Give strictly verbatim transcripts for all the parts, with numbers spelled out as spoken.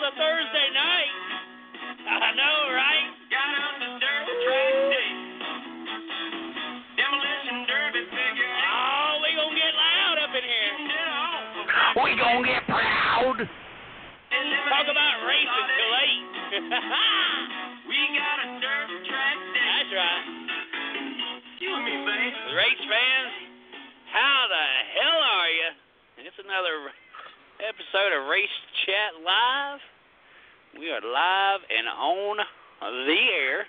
a Thursday night. I know, right? Got on the dirt track day. Demolition derby figure. Oh, we gonna get loud up in here. We gonna get proud. Talk about racing till eight. We got a dirt track day. That's right. You and me, babe. Race fans, how the hell are you? It's another episode of Race Chat Live. We are live and on the air.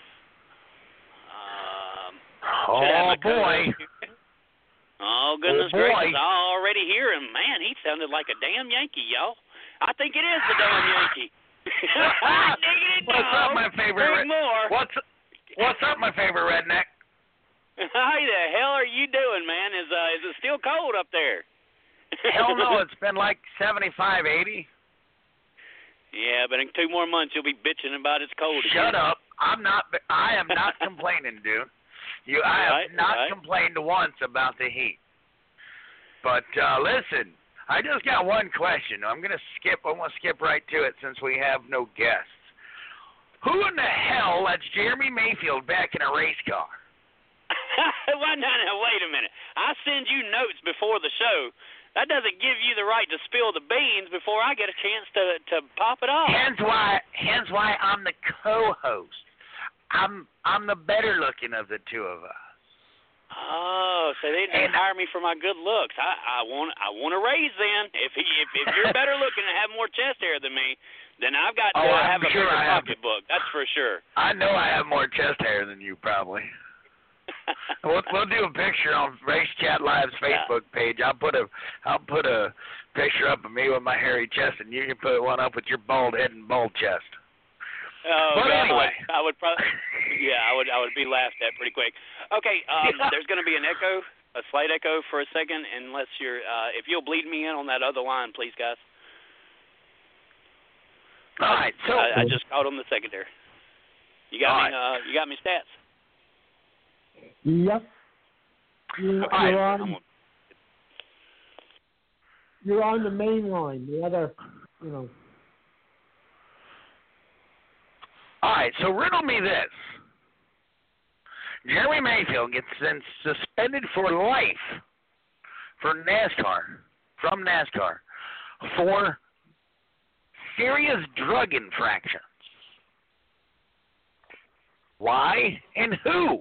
Um, oh, boy. Oh, goodness oh, boy. gracious. I already hear him. Man, he sounded like a damn Yankee, y'all. I think it is the damn Yankee. What's up, my favorite? Big more. What's What's up, my favorite redneck? How the hell are you doing, man? Is uh, is it still cold up there? Hell no, it's been like seventy-five, eighty. Yeah, but in two more months you'll be bitching about it's cold again. Shut up. I'm not. I am not complaining, dude. You, I right, have not right. complained once about the heat. But uh, listen. I just got one question. I'm gonna skip. I want to skip right to it since we have no guests. Who in the hell lets Jeremy Mayfield back in a race car? Well, no, no, wait a minute. I send you notes before the show. That doesn't give you the right to spill the beans before I get a chance to to pop it off. Hence why. Hence why I'm the co-host. I'm I'm the better looking of the two of us. Oh, so they didn't hire me for my good looks. I, I want I want a raise then. If he if, if you're better looking and have more chest hair than me, then I've got to oh, have I'm a sure bigger I have, pocketbook. That's for sure. I know I have more chest hair than you probably. we'll, we'll do a picture on Race Chat Live's Facebook yeah. page. I'll put a I'll put a picture up of me with my hairy chest, and you can put one up with your bald head and bald chest. Oh, but God, anyway, I would probably, yeah, I would, I would be laughed at pretty quick. Okay, um, yeah. There's going to be an echo, a slight echo for a second, unless you're, uh, if you'll bleed me in on that other line, please, guys. All right, so I, I just called on the secondary. You got All me, right. uh, you got me stats. Yep. You're, All you're right. on. You're on the main line. The other, you know. All right, so riddle me this. Jeremy Mayfield gets then suspended for life for NASCAR, from NASCAR, for serious drug infractions. Why and who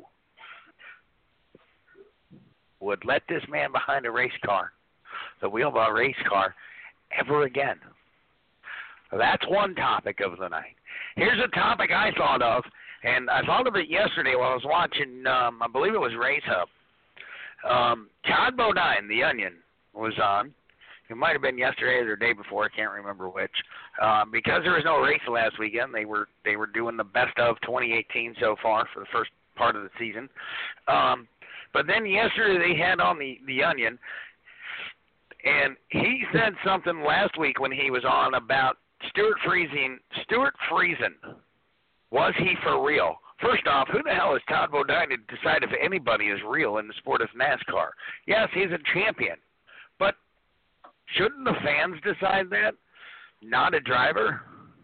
would let this man behind a race car, the wheel of a race car, ever again? That's one topic of the night. Here's a topic I thought of, and I thought of it yesterday while I was watching, um, I believe it was Race Hub. Um, Todd Bodine, The Onion, was on. It might have been yesterday or the day before, I can't remember which. Um, because there was no race last weekend, they were they were doing the best of twenty eighteen so far for the first part of the season. Um, but then yesterday they had on the, the Onion, and he said something last week when he was on about Stuart Friesen. Stuart Friesen, was he for real? First off, who the hell is Todd Bodine to decide if anybody is real in the sport of NASCAR? Yes, he's a champion, but shouldn't the fans decide that? Not a driver?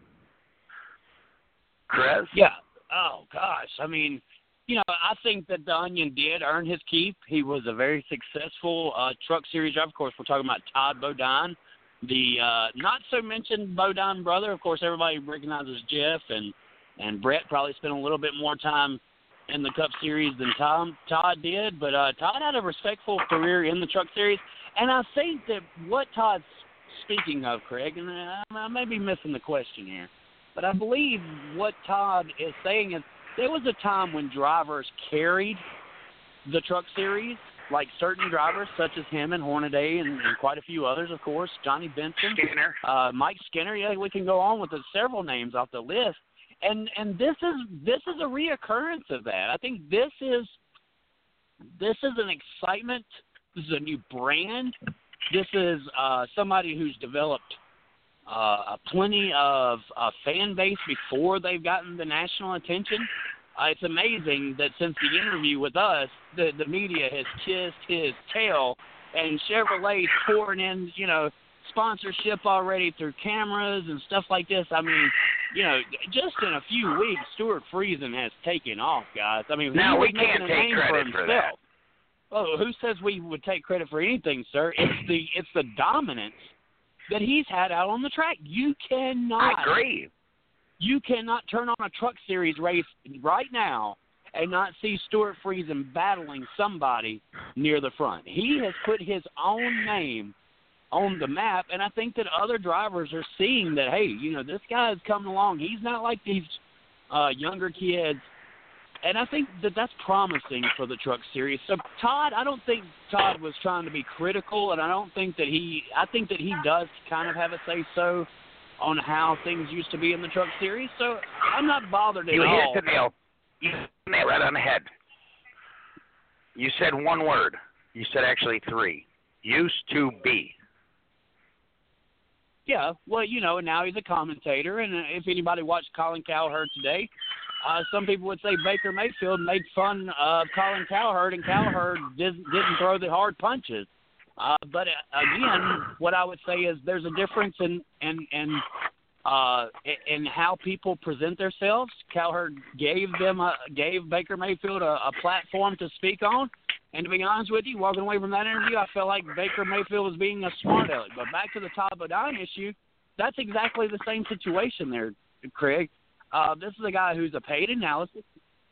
Chris? Yeah. Oh, gosh. I mean, you know, I think that the Onion did earn his keep. He was a very successful uh, truck series driver. Of course, we're talking about Todd Bodine, the uh, not-so-mentioned Bodine brother. Of course, everybody recognizes Jeff, and, and Brett probably spent a little bit more time in the Cup Series than Tom, Todd did. But uh, Todd had a respectful career in the truck series. And I think that what Todd's speaking of, Craig, and I, I may be missing the question here, but I believe what Todd is saying is there was a time when drivers carried the truck series, like certain drivers such as him and Hornaday and, and quite a few others, of course, Johnny Benson, Skinner. Uh, Mike Skinner. Yeah, we can go on with the several names off the list. And and this is this is a reoccurrence of that. I think this is this is an excitement. This is a new brand. This is uh, somebody who's developed uh, plenty of uh, fan base before they've gotten the national attention. Uh, it's amazing that since the interview with us, the, the media has kissed his tail, and Chevrolet's pouring in, you know, sponsorship already through cameras and stuff like this. I mean, you know, just in a few weeks, Stuart Friesen has taken off, guys. I mean, now he we was can't making a take name credit for for himself. that. Oh, who says we would take credit for anything, sir? It's the it's the dominance that he's had out on the track. You cannot. I agree. You cannot turn on a Truck Series race right now and not see Stuart Friesen battling somebody near the front. He has put his own name on the map, and I think that other drivers are seeing that, hey, you know, this guy is coming along. He's not like these uh, younger kids. And I think that that's promising for the Truck Series. So, Todd, I don't think Todd was trying to be critical, and I don't think that he – I think that he does kind of have a say-so on how things used to be in the Truck Series. So, I'm not bothered at you all. You hit the nail. You hit the nail right on the head. You said one word. You said actually three. Used to be. Yeah, well, you know, and now he's a commentator, and if anybody watched Colin Cowherd today – Uh, some people would say Baker Mayfield made fun of Colin Cowherd, and Cowherd didn't, didn't throw the hard punches. Uh, but uh, again, what I would say is there's a difference in in in, uh, in how people present themselves. Cowherd gave them a, gave Baker Mayfield a, a platform to speak on, and to be honest with you, walking away from that interview, I felt like Baker Mayfield was being a smart aleck. But back to the Todd Bodine issue, that's exactly the same situation there, Craig. Uh, this is a guy who's a paid analysis,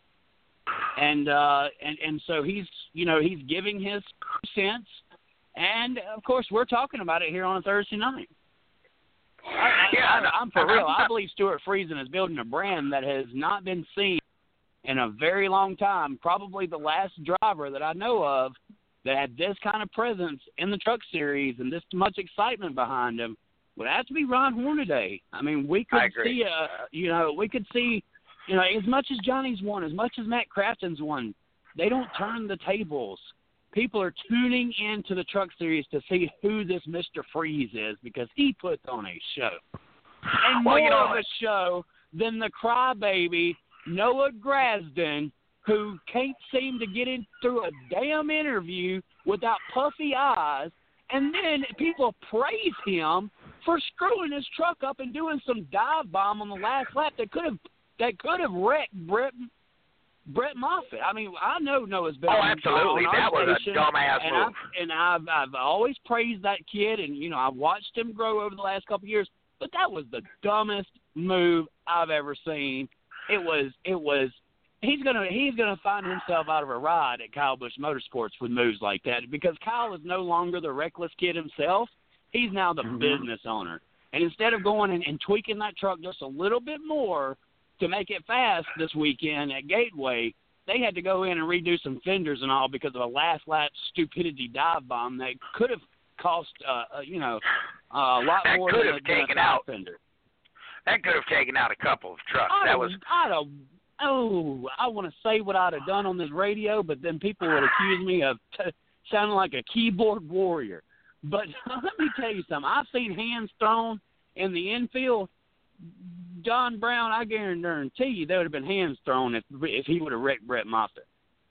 and uh, and and so he's you know he's giving his cents, and of course we're talking about it here on a Thursday night. I, yeah, I, I, I'm for real. I believe Stuart Friesen is building a brand that has not been seen in a very long time. Probably the last driver that I know of that had this kind of presence in the Truck Series and this much excitement behind him would have to be Ron Hornaday. I mean, we could see, uh, you know, we could see, you know, as much as Johnny's won, as much as Matt Crafton's won, they don't turn the tables. People are tuning into the Truck Series to see who this Mister Freeze is because he puts on a show. And well, more you know, of a show than the crybaby Noah Grasdon, who can't seem to get in through a damn interview without puffy eyes, and then people praise him for screwing his truck up and doing some dive bomb on the last lap that could have that could have wrecked Brett Brett Moffitt. I mean, I know Noah's been oh, on, absolutely. on That was station, a dumbass and move. I've, and I've I've always praised that kid, and you know I've watched him grow over the last couple of years. But that was the dumbest move I've ever seen. It was it was. He's gonna he's gonna find himself out of a ride at Kyle Busch Motorsports with moves like that because Kyle is no longer the reckless kid himself. He's now the mm-hmm. business owner. And instead of going and, and tweaking that truck just a little bit more to make it fast this weekend at Gateway, they had to go in and redo some fenders and all because of a last lap stupidity dive bomb that could have cost uh, you know uh, a lot that more could than, have than taken a out fender. That could have taken out a couple of trucks. I'd that have, was I'd have, oh, I want to say what I'd have done on this radio, but then people would accuse me of t- sounding like a keyboard warrior. But let me tell you something. I've seen hands thrown in the infield. John Brown, I guarantee you there would have been hands thrown if if he would have wrecked Brett Moffitt.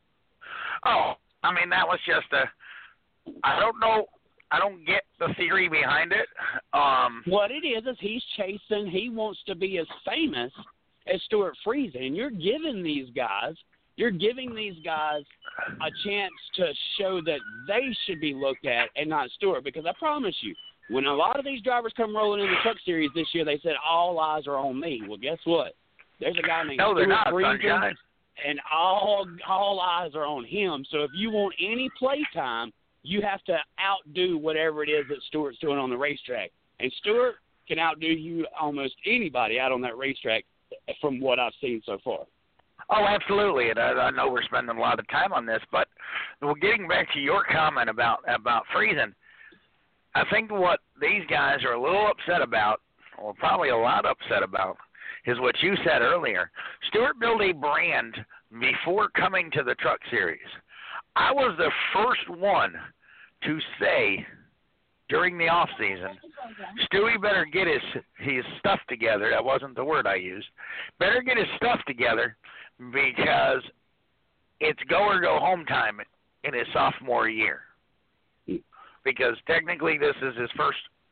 Oh, I mean, that was just a – I don't know. I don't get the theory behind it. Um, what it is is he's chasing – he wants to be as famous as Stuart Friesen. And you're giving these guys – You're giving these guys a chance to show that they should be looked at and not Stewart. Because I promise you, when a lot of these drivers come rolling in the Truck Series this year, they said, all eyes are on me. Well, guess what? There's a guy named no, Stuart not, Friesen, and all all eyes are on him. So if you want any play time, you have to outdo whatever it is that Stewart's doing on the racetrack. And Stewart can outdo you almost anybody out on that racetrack from what I've seen so far. Oh, absolutely, and I, I know we're spending a lot of time on this, but well, getting back to your comment about about Friesen, I think what these guys are a little upset about, or probably a lot upset about, is what you said earlier. Stewart built a brand before coming to the Truck Series. I was the first one to say during the off season, Stewie better get his his stuff together. That wasn't the word I used. Better get his stuff together because it's go or go home time in his sophomore year. Because technically this is his first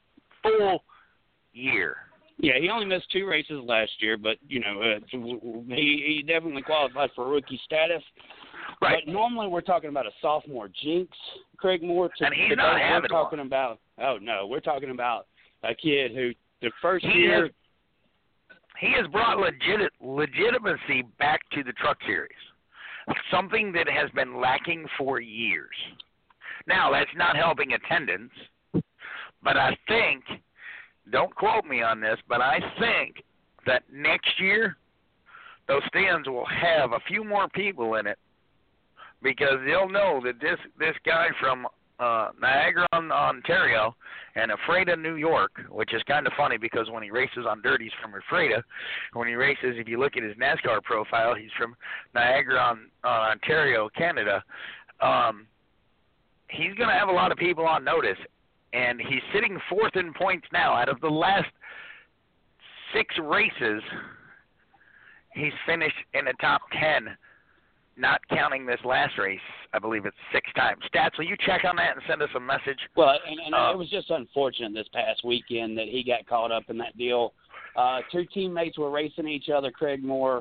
full year. Yeah, he only missed two races last year, but, you know, uh, he, he definitely qualified for rookie status. Right. But normally we're talking about a sophomore jinx, Craig Moore. To, and he's not having We're talking one. about, oh, no, we're talking about a kid who the first he year. Has, he has brought legit, legitimacy back to the Truck Series, something that has been lacking for years. Now, that's not helping attendance, but I think, don't quote me on this, but I think that next year those stands will have a few more people in it because they'll know that this, this guy from uh, Niagara, Ontario, and Ephrata, New York, which is kind of funny because when he races on dirt, he's from Ephrata. When he races, if you look at his NASCAR profile, he's from Niagara, on, uh, Ontario, Canada. Um, he's going to have a lot of people on notice, and he's sitting fourth in points now. Out of the last six races, he's finished in the top ten, not counting this last race. I believe it's six times. Stats, will you check on that and send us a message? Well, and, and uh, it was just unfortunate this past weekend that he got caught up in that deal. Uh, two teammates were racing each other, Craig Moore,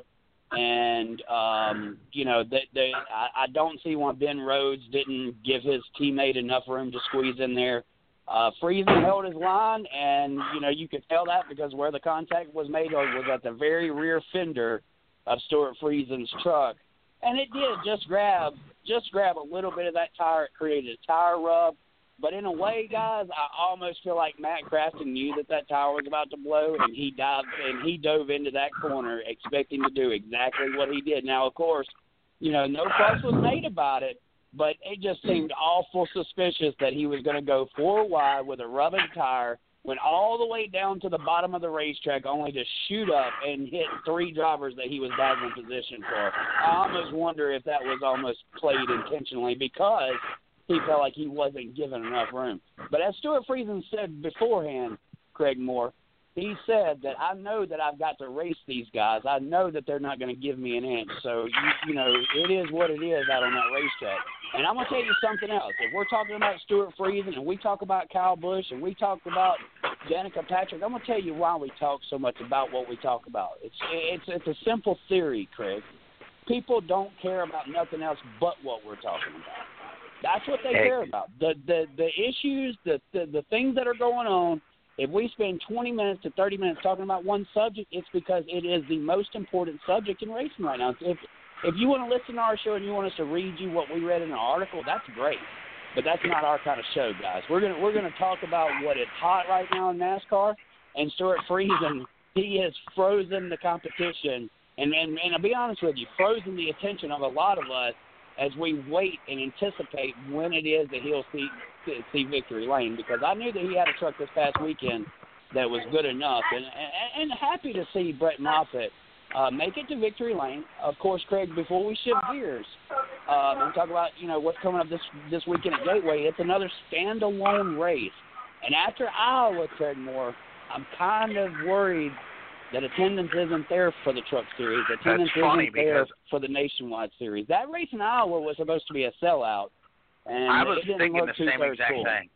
and, um, you know, they, they, I, I don't see why Ben Rhodes didn't give his teammate enough room to squeeze in there. Uh, Friesen held his line, and, you know, you could tell that because where the contact was made was at the very rear fender of Stuart Friesen's truck. And it did just grab just grab a little bit of that tire. It created a tire rub. But in a way, guys, I almost feel like Matt Crafton knew that that tire was about to blow, and he dived and he dove into that corner expecting to do exactly what he did. Now, of course, you know, no fuss was made about it, but it just seemed awful suspicious that he was going to go four wide with a rubbing tire, went all the way down to the bottom of the racetrack only to shoot up and hit three drivers that he was diving position for. I almost wonder if that was almost played intentionally because he felt like he wasn't given enough room. But as Stuart Friesen said beforehand, Craig Moore, he said that I know that I've got to race these guys. I know that they're not going to give me an inch. So, you, you know, it is what it is out on that racetrack. And I'm going to tell you something else. If we're talking about Stuart Friesen and we talk about Kyle Busch and we talk about Danica Patrick, I'm going to tell you why we talk so much about what we talk about. It's it's it's a simple theory, Craig. People don't care about nothing else but what we're talking about. That's what they care about. The the, the issues, the, the, the things that are going on. If we spend twenty minutes to thirty minutes talking about one subject, it's because it is the most important subject in racing right now. If if you want to listen to our show and you want us to read you what we read in an article, that's great. But that's not our kind of show, guys. We're gonna we're gonna talk about what is hot right now in NASCAR, and Stuart Friesen, he has frozen the competition, and and, and I'll be honest with you, frozen the attention of a lot of us as we wait and anticipate when it is that he'll see see victory lane, because I knew that he had a truck this past weekend that was good enough, and and, and happy to see Brett Moffitt uh, make it to victory lane. Of course, Craig, before we shift gears uh, and talk about, you know, what's coming up this this weekend at Gateway, it's another standalone race. And after Iowa, Craig Moore, I'm kind of worried that attendance isn't there for the Truck Series. Attendance isn't there for the Nationwide Series. That race in Iowa was supposed to be a sellout. And I was thinking the same exact cool. thing.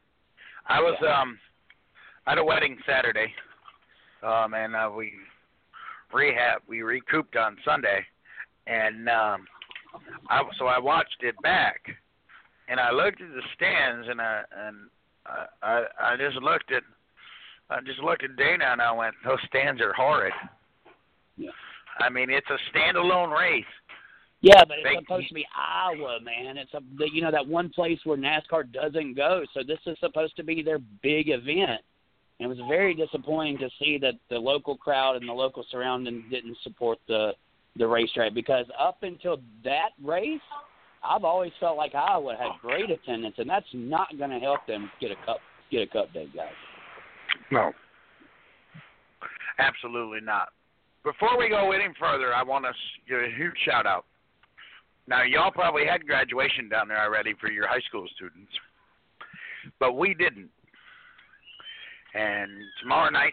I was yeah. um at a wedding Saturday, um, and uh, we rehab we recouped on Sunday, and um, I so I watched it back, and I looked at the stands, and I and I I, I just looked at I just looked at Dana, and I went, those stands are horrid. Yeah. I mean, it's a standalone race. Yeah, but it's Big, supposed to be Iowa, man. It's a you know that one place where NASCAR doesn't go. So this is supposed to be their big event. And it was very disappointing to see that the local crowd and the local surrounding didn't support the the racetrack, because up until that race, I've always felt like Iowa had great attendance, and that's not going to help them get a cup get a cup day, guys. No, absolutely not. Before we go any further, I want to give a huge shout out. Now, y'all probably had graduation down there already for your high school students, but we didn't. And tomorrow night,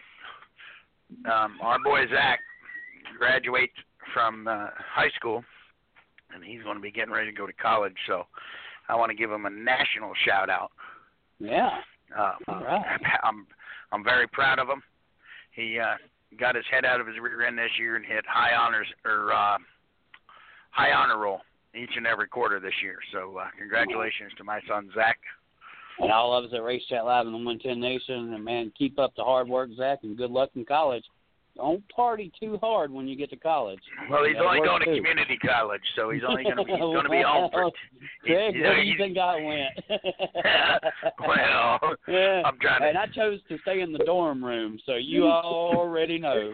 um, our boy Zach graduates from uh, high school, and he's going to be getting ready to go to college. So I want to give him a national shout out. Yeah. Uh, All right. I'm I'm very proud of him. He uh, got his head out of his rear end this year and hit high honors or uh, high honor roll each and every quarter this year. So uh, congratulations to my son, Zach. And all of us at Race Chat Live in the one ten Nation. And, man, keep up the hard work, Zach, and good luck in college. Don't party too hard when you get to college. Well, he's only going too. to community college, so he's only going to be he's going to be home for. Greg, where do you think I went? Well, yeah. I'm trying to. And I chose to stay in the dorm room, so you already know.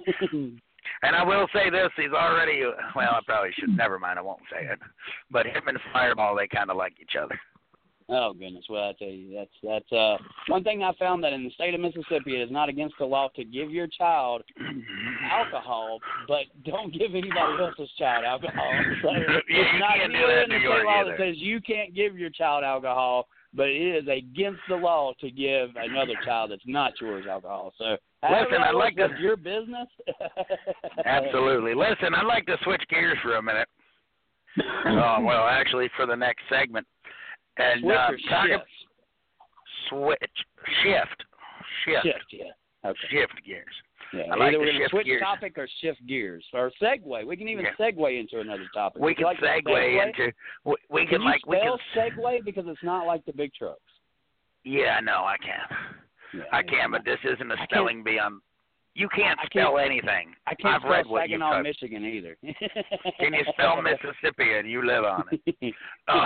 And I will say this: he's already. Well, I probably should. Never mind. I won't say it. But him and Fireball, they kind of like each other. Oh, goodness. Well, I tell you, that's that's uh, one thing I found that in the state of Mississippi, it is not against the law to give your child alcohol, but don't give anybody else's child alcohol. So yeah, it's not can't do anywhere that in the in New state York law either. that says you can't give your child alcohol, but it is against the law to give another child that's not yours alcohol. So listen, I'd like to your business. Absolutely. Listen, I'd like to switch gears for a minute. Oh, well, actually, for the next segment. And Switch uh, or talk shift? Switch. Shift. Shift. Shift, yeah. Okay. Shift gears. Yeah. I Either like we're to going to shift switch gears. topic or shift gears. Or segue. We can even Yeah. segue into another topic. We Would you can like to segue, segue into. We, we Can can you like we spell can. segue because it's not like the big trucks? Yeah, no, I can. Yeah, I can, but this isn't a I spelling bee on. You can't I spell can't- anything. I can't I've read spell what you've Saginaw, got. Michigan either. Can you spell Mississippi and you live on it? Uh,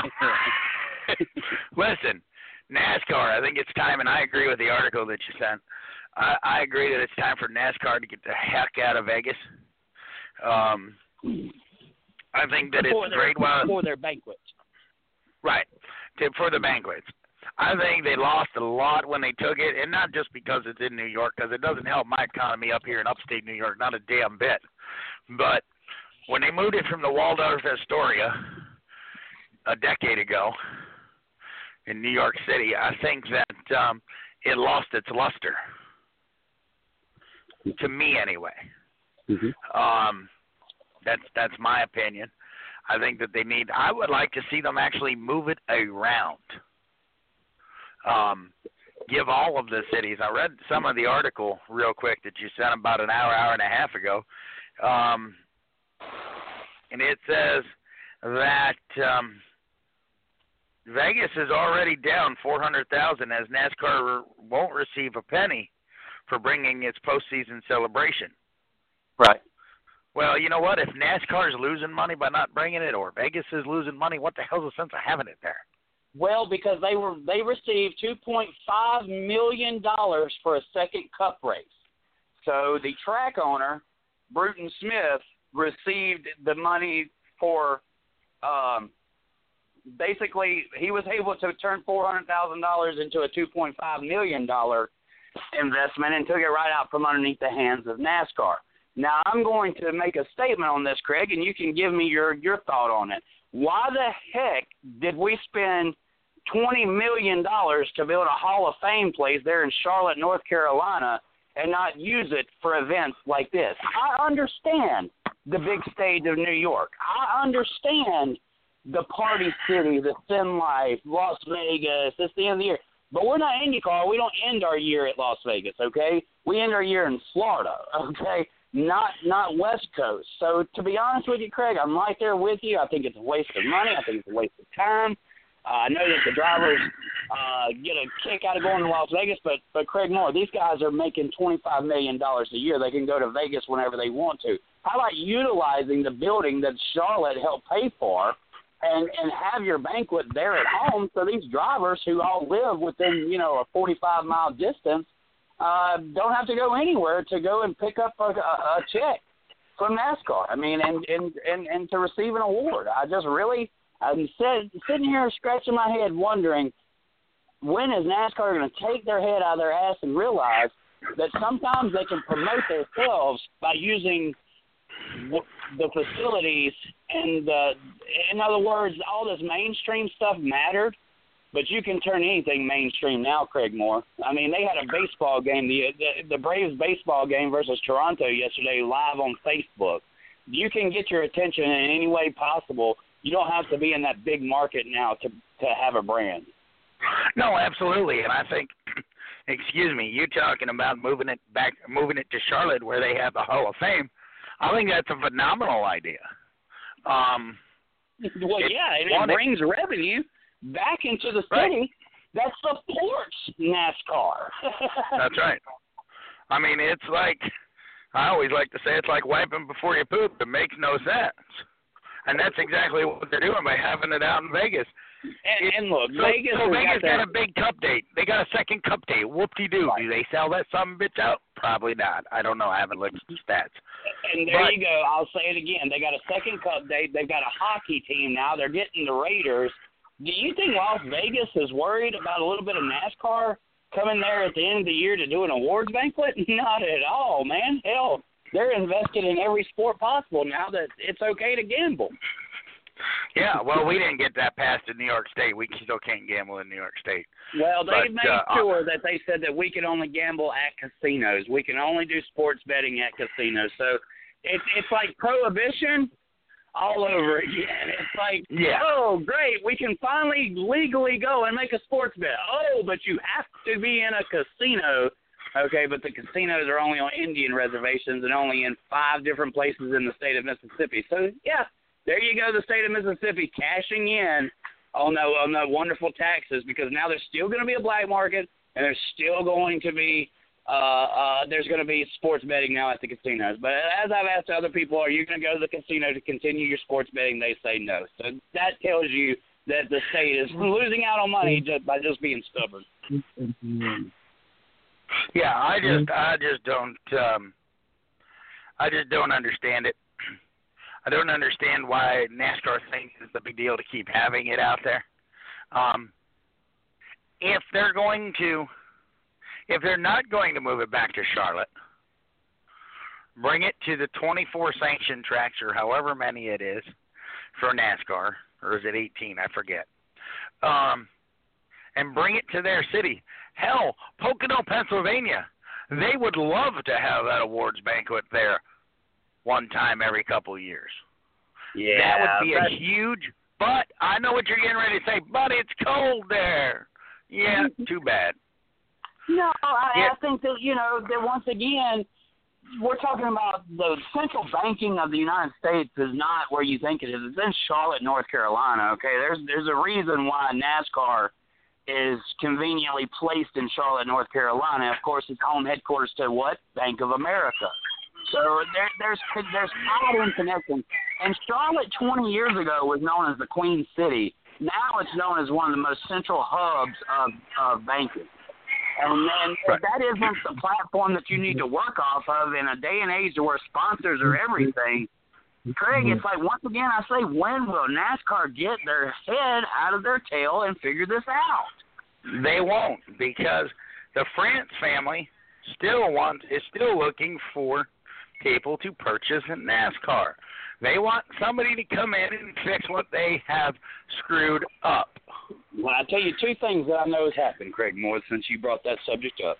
listen, NASCAR, I think it's time, and I agree with the article that you sent. I, I agree that it's time for NASCAR to get the heck out of Vegas. Um, I think that for it's their, great while for their banquets. right to, for the banquets. I think they lost a lot when they took it, and not just because it's in New York, because it doesn't help my economy up here in upstate New York, not a damn bit. But when they moved it from the Waldorf Astoria a decade ago in New York City, I think that um, it lost its luster. To me, anyway. Mm-hmm. Um, that's that's my opinion. I think that they need. I would like to see them actually move it around. Um, give all of the cities. I read some of the article real quick that you sent about an hour, hour and a half ago, um, and it says that um, Vegas is already down four hundred thousand as NASCAR won't receive a penny for bringing its postseason celebration. Right. Well, you know what? If NASCAR is losing money by not bringing it, or Vegas is losing money, what the hell's the sense of having it there? Well, because they were they received two point five million dollars for a second Cup race. So the track owner, Bruton Smith, received the money for. Um, basically, he was able to turn four hundred thousand dollars into a two point five million dollars investment and took it right out from underneath the hands of NASCAR. Now, I'm going to make a statement on this, Craig, and you can give me your, your thought on it. Why the heck did we spend twenty million dollars to build a Hall of Fame place there in Charlotte, North Carolina, and not use it for events like this? I understand the big stage of New York. I understand the party city, the Sin Life, Las Vegas. It's the end of the year. But we're not IndyCar. We don't end our year at Las Vegas, okay? We end our year in Florida, okay? Not not West Coast. So to be honest with you, Craig, I'm right there with you. I think it's a waste of money. I think it's a waste of time. Uh, I know that the drivers uh, get a kick out of going to Las Vegas, but, but Craig Moore, these guys are making twenty-five million dollars a year. They can go to Vegas whenever they want to. How about utilizing the building that Charlotte helped pay for and, and have your banquet there at home so these drivers who all live within, you know, a forty-five mile distance uh, don't have to go anywhere to go and pick up a, a, a check from NASCAR. I mean, and, and, and, and to receive an award. I just really, I'm sit, sitting here scratching my head wondering, when is NASCAR going to take their head out of their ass and realize that sometimes they can promote themselves by using the facilities and, the, in other words, all this mainstream stuff mattered, but you can turn anything mainstream now, Craig Moore. I mean, they had a baseball game, the, the the Braves baseball game versus Toronto yesterday live on Facebook. You can get your attention in any way possible. You don't have to be in that big market now to to have a brand. No, absolutely, and I think excuse me, you talking about moving it back, moving it to Charlotte where they have the Hall of Fame. I think that's a phenomenal idea. Um, well, yeah, and it brings revenue back into the city right. that supports NASCAR. That's right. I mean, it's like, I always like to say it's like wiping before you poop. It makes no sense. And that's exactly what they're doing by having it out in Vegas. And, and look, so, Vegas, so Vegas got, got a big cup date. They got a second cup date. Whoop-de-doo. Right. Do they sell that some bitch out? Probably not. I don't know. I haven't looked at the stats. And there but, you go. I'll say it again. They got a second cup date. They've got a hockey team now. They're getting the Raiders. Do you think Las Vegas is worried about a little bit of NASCAR coming there at the end of the year to do an awards banquet? Not at all, man. Hell, they're invested in every sport possible now that it's okay to gamble. Yeah, well, we didn't get that passed in New York State. We still can't gamble in New York State. Well, they but, made uh, sure that they said that we can only gamble at casinos. We can only do sports betting at casinos. So it's it's like prohibition all over again. It's like, yeah. oh, great, we can finally legally go and make a sports bet. Oh, but you have to be in a casino. Okay, but the casinos are only on Indian reservations and only in five different places in the state of Mississippi. So, yeah. There you go, the state of Mississippi cashing in on the, on the wonderful taxes, because now there's still going to be a black market, and there's still going to be uh, uh, there's going to be sports betting now at the casinos. But as I've asked other people, are you going to go to the casino to continue your sports betting? They say no. So that tells you that the state is losing out on money just by just being stubborn. Yeah, I just I just don't um, I just don't understand it. I don't understand why NASCAR thinks it's a big deal to keep having it out there. Um, if they're going to, if they're not going to move it back to Charlotte, bring it to the twenty-four sanctioned tracks or however many it is for NASCAR, or is it eighteen? I forget. Um, and bring it to their city. Hell, Pocono, Pennsylvania, they would love to have that awards banquet there one time every couple of years. Yeah, that would be a huge, but I know what you're getting ready to say, but it's cold there. Yeah, too bad. No, I, yeah. I think that, you know, that once again, we're talking about the central banking of the United States is not where you think it is. It's in Charlotte, North Carolina, okay? There's there's a reason why NASCAR is conveniently placed in Charlotte, North Carolina. Of course, it's home headquarters to what? Bank of America. So there, there's there's tight in connection. And Charlotte twenty years ago was known as the Queen City. Now it's known as one of the most central hubs of, of banking. And then if that isn't the platform that you need to work off of in a day and age where sponsors are everything, Craig, it's like, once again, I say, when will NASCAR get their head out of their tail and figure this out? They won't, because the France family still wants is still looking for people to purchase a NASCAR. They want somebody to come in and fix what they have screwed up. Well, I'll tell you two things that I know has happened, Craig Moore, since you brought that subject up.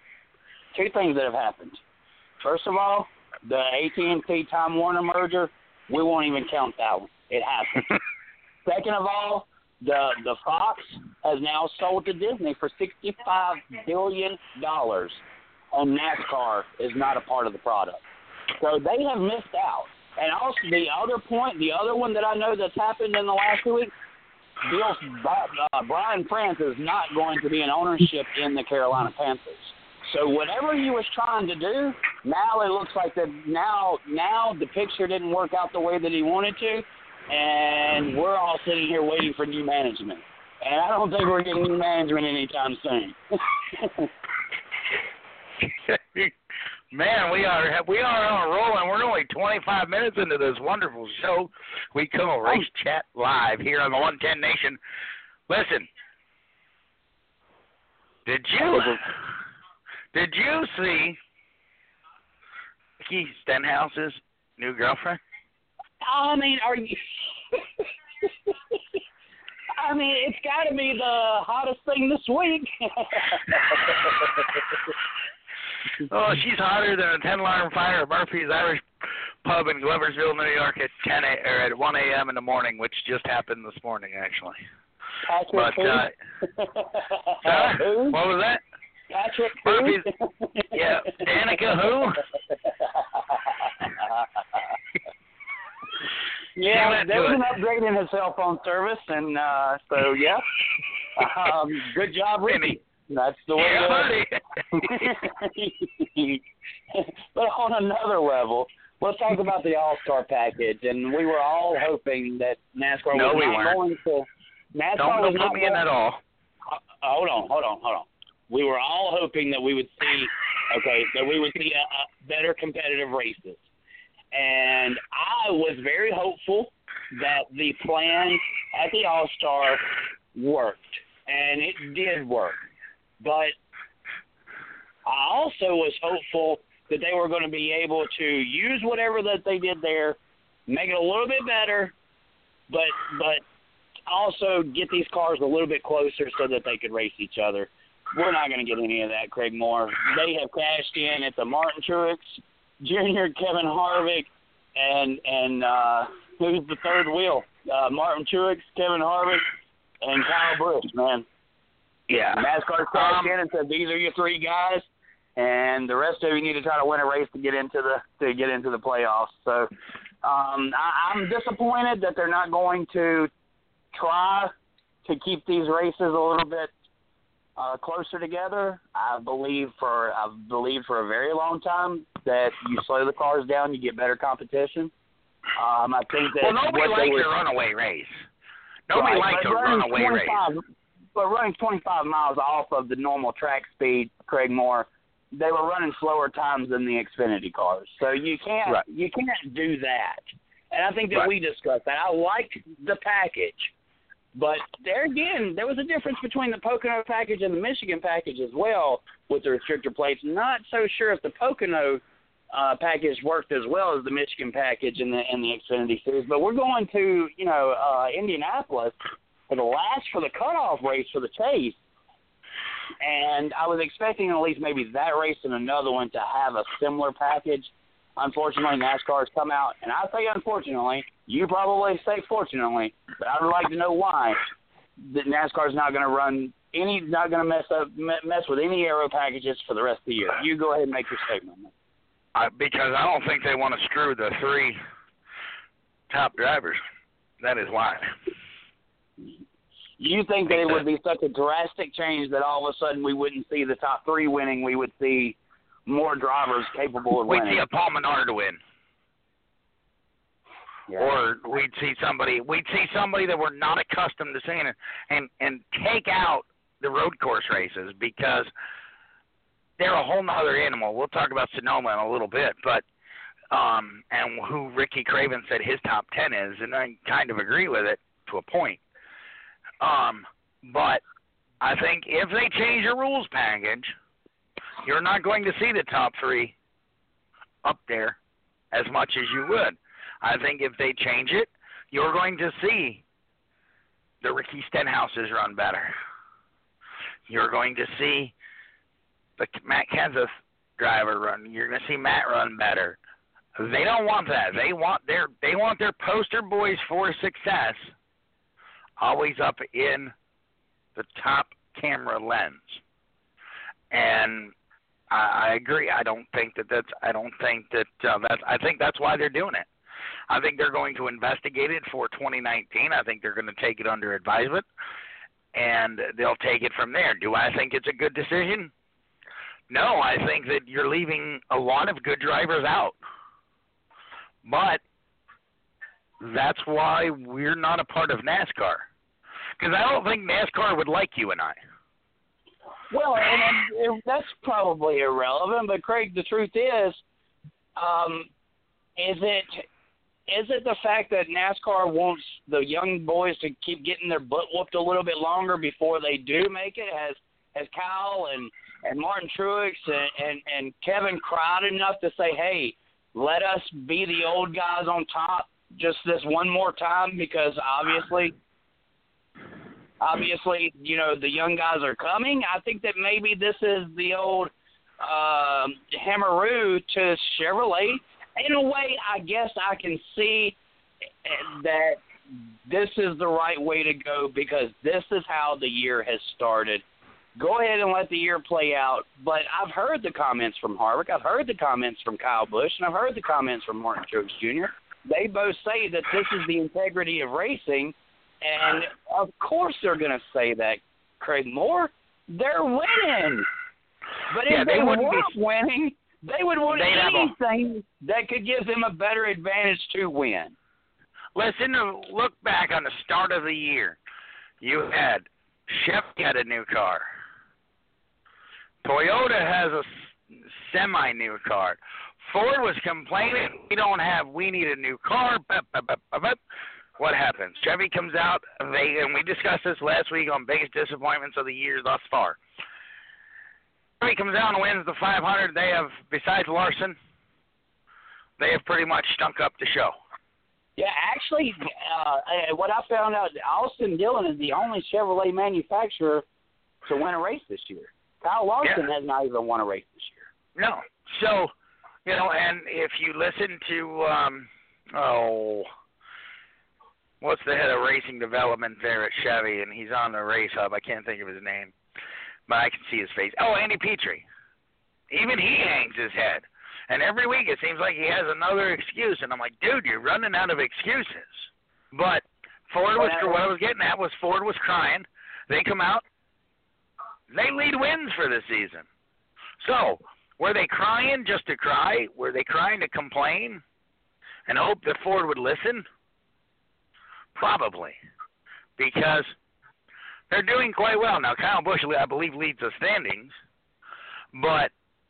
Two things that have happened. First of all, the A T and T Time Warner merger, we won't even count that one. It happened. Second of all, the the Fox has now sold to Disney for sixty-five billion dollars, and NASCAR is not a part of the product. So they have missed out. And also the other point, the other one that I know that's happened in the last two weeks, Bill, uh, Brian France is not going to be in ownership in the Carolina Panthers. So whatever he was trying to do, now it looks like that now now the picture didn't work out the way that he wanted to, and we're all sitting here waiting for new management. And I don't think we're getting new management anytime soon. Man, we are we are on a roll, and we're only twenty-five minutes into this wonderful show. We call Race Chat Live here on the one ten Nation. Listen, did you did you see Keith Stenhouse's new girlfriend? I mean, are you? I mean, it's got to be the hottest thing this week. Oh, she's hotter than a ten-alarm fire at Murphy's Irish Pub in Gloversville, New York, at ten a, or at one a.m. in the morning, which just happened this morning, actually. Patrick but uh, uh, what was that? Patrick Murphy's, yeah, Danica who? Yeah, there was an upgrade in his cell phone service, and uh, so, yeah. Um, good job, Ricky. That's the way yeah, it But on another level, let's talk about the All-Star package. And we were all hoping that NASCAR no, was we not weren't. going to NASCAR Don't, was don't not put me in going, at all. Uh, hold on, hold on, hold on. We were all hoping that we would see, okay, that we would see a, a better competitive races. And I was very hopeful that the plan at the All-Star worked, and it did work. But I also was hopeful that they were going to be able to use whatever that they did there, make it a little bit better, but but also get these cars a little bit closer so that they could race each other. We're not going to get any of that, Craig Moore. They have cashed in at the Martin Truex Junior, Kevin Harvick, and and uh, who's the third wheel? Uh, Martin Truex, Kevin Harvick, and Kyle Busch, man. Yeah. NASCAR cashed um, in and said, these are your three guys, and the rest of you need to try to win a race to get into the to get into the playoffs. So um, I, I'm disappointed that they're not going to try to keep these races a little bit uh, closer together. I believe for I've believed for a very long time that you slow the cars down, you get better competition. Um, I think that well, nobody what likes they were, a runaway race. Nobody right, likes a runaway race. But running twenty-five miles off of the normal track speed, Craig Moore, they were running slower times than the Xfinity cars. So you can't right. you can't do that. And I think that right. we discussed that. I liked the package. But there again, there was a difference between the Pocono package and the Michigan package as well with the restrictor plates. Not so sure if the Pocono uh, package worked as well as the Michigan package in the in the Xfinity series. But we're going to, you know, uh, Indianapolis for the last for the cutoff race for the Chase. And I was expecting at least maybe that race and another one to have a similar package. Unfortunately, NASCAR's come out, and I say unfortunately, you probably say fortunately, but I would like to know why that NASCAR's not going to run any, not going to mess up, mess with any aero packages for the rest of the year. You go ahead and make your statement. Uh, because I don't think they want to screw the three top drivers. That is why. You think that it would be such a drastic change that all of a sudden we wouldn't see the top three winning, we would see more drivers capable of we'd winning? We'd see a Paul Menard win. Yeah. Or we'd see somebody we'd see somebody that we're not accustomed to seeing and, and, and take out the road course races because they're a whole nother animal. We'll talk about Sonoma in a little bit, but um, and who Ricky Craven said his top ten is, and I kind of agree with it to a point. Um, but I think if they change the rules package, you're not going to see the top three up there as much as you would. I think if they change it, you're going to see the Ricky Stenhouses run better. You're going to see the Matt Kenseth driver run. You're going to see Matt run better. They don't want that. They want their they want their poster boys for success always up in the top camera lens. And I, I agree. I don't think that that's. I don't think that uh, that's. I think that's why they're doing it. I think they're going to investigate it for twenty nineteen. I think they're going to take it under advisement, and they'll take it from there. Do I think it's a good decision? No, I think that you're leaving a lot of good drivers out. But that's why we're not a part of NASCAR. Because I don't think NASCAR would like you and I. Well, and, and that's probably irrelevant, but Craig, the truth is, um, is it is it the fact that NASCAR wants the young boys to keep getting their butt whooped a little bit longer before they do make it? Has has Kyle and, and Martin Truex and, and, and Kevin cried enough to say, hey, let us be the old guys on top just this one more time, because obviously – Obviously, you know, the young guys are coming. I think that maybe this is the old uh, hammeroo to Chevrolet. In a way, I guess I can see that this is the right way to go, because this is how the year has started. Go ahead and let the year play out. But I've heard the comments from Harvick. I've heard the comments from Kyle Busch, and I've heard the comments from Martin Truex Junior They both say that this is the integrity of racing, and of course they're going to say that, Craig Moore. They're winning. But if yeah, they, they wouldn't weren't be, winning, they would want anything a, that could give them a better advantage to win. Listen, look back on the start of the year. You had Chevy had a new car. Toyota has a semi-new car. Ford was complaining, we don't have, we need a new car. What happens? Chevy comes out, they, and we discussed this last week on biggest disappointments of the year thus far. Chevy comes out and wins the five hundred. They have, besides Larson, they have pretty much stunk up the show. Yeah, actually, uh, what I found out, Austin Dillon is the only Chevrolet manufacturer to win a race this year. Kyle Larson yeah. has not even won a race this year. No. So, you know, and if you listen to, um, oh, what's the head of racing development there at Chevy, and he's on the race hub. I can't think of his name, but I can see his face. Oh, Andy Petrie. Even he hangs his head. And every week it seems like he has another excuse. And I'm like, dude, you're running out of excuses. But Ford was, what I was getting at was Ford was crying. They come out. They lead wins for the season. So, were they crying just to cry? Were they crying to complain and hope that Ford would listen? Probably. Because they're doing quite well. Now, Kyle Busch, I believe, leads the standings. But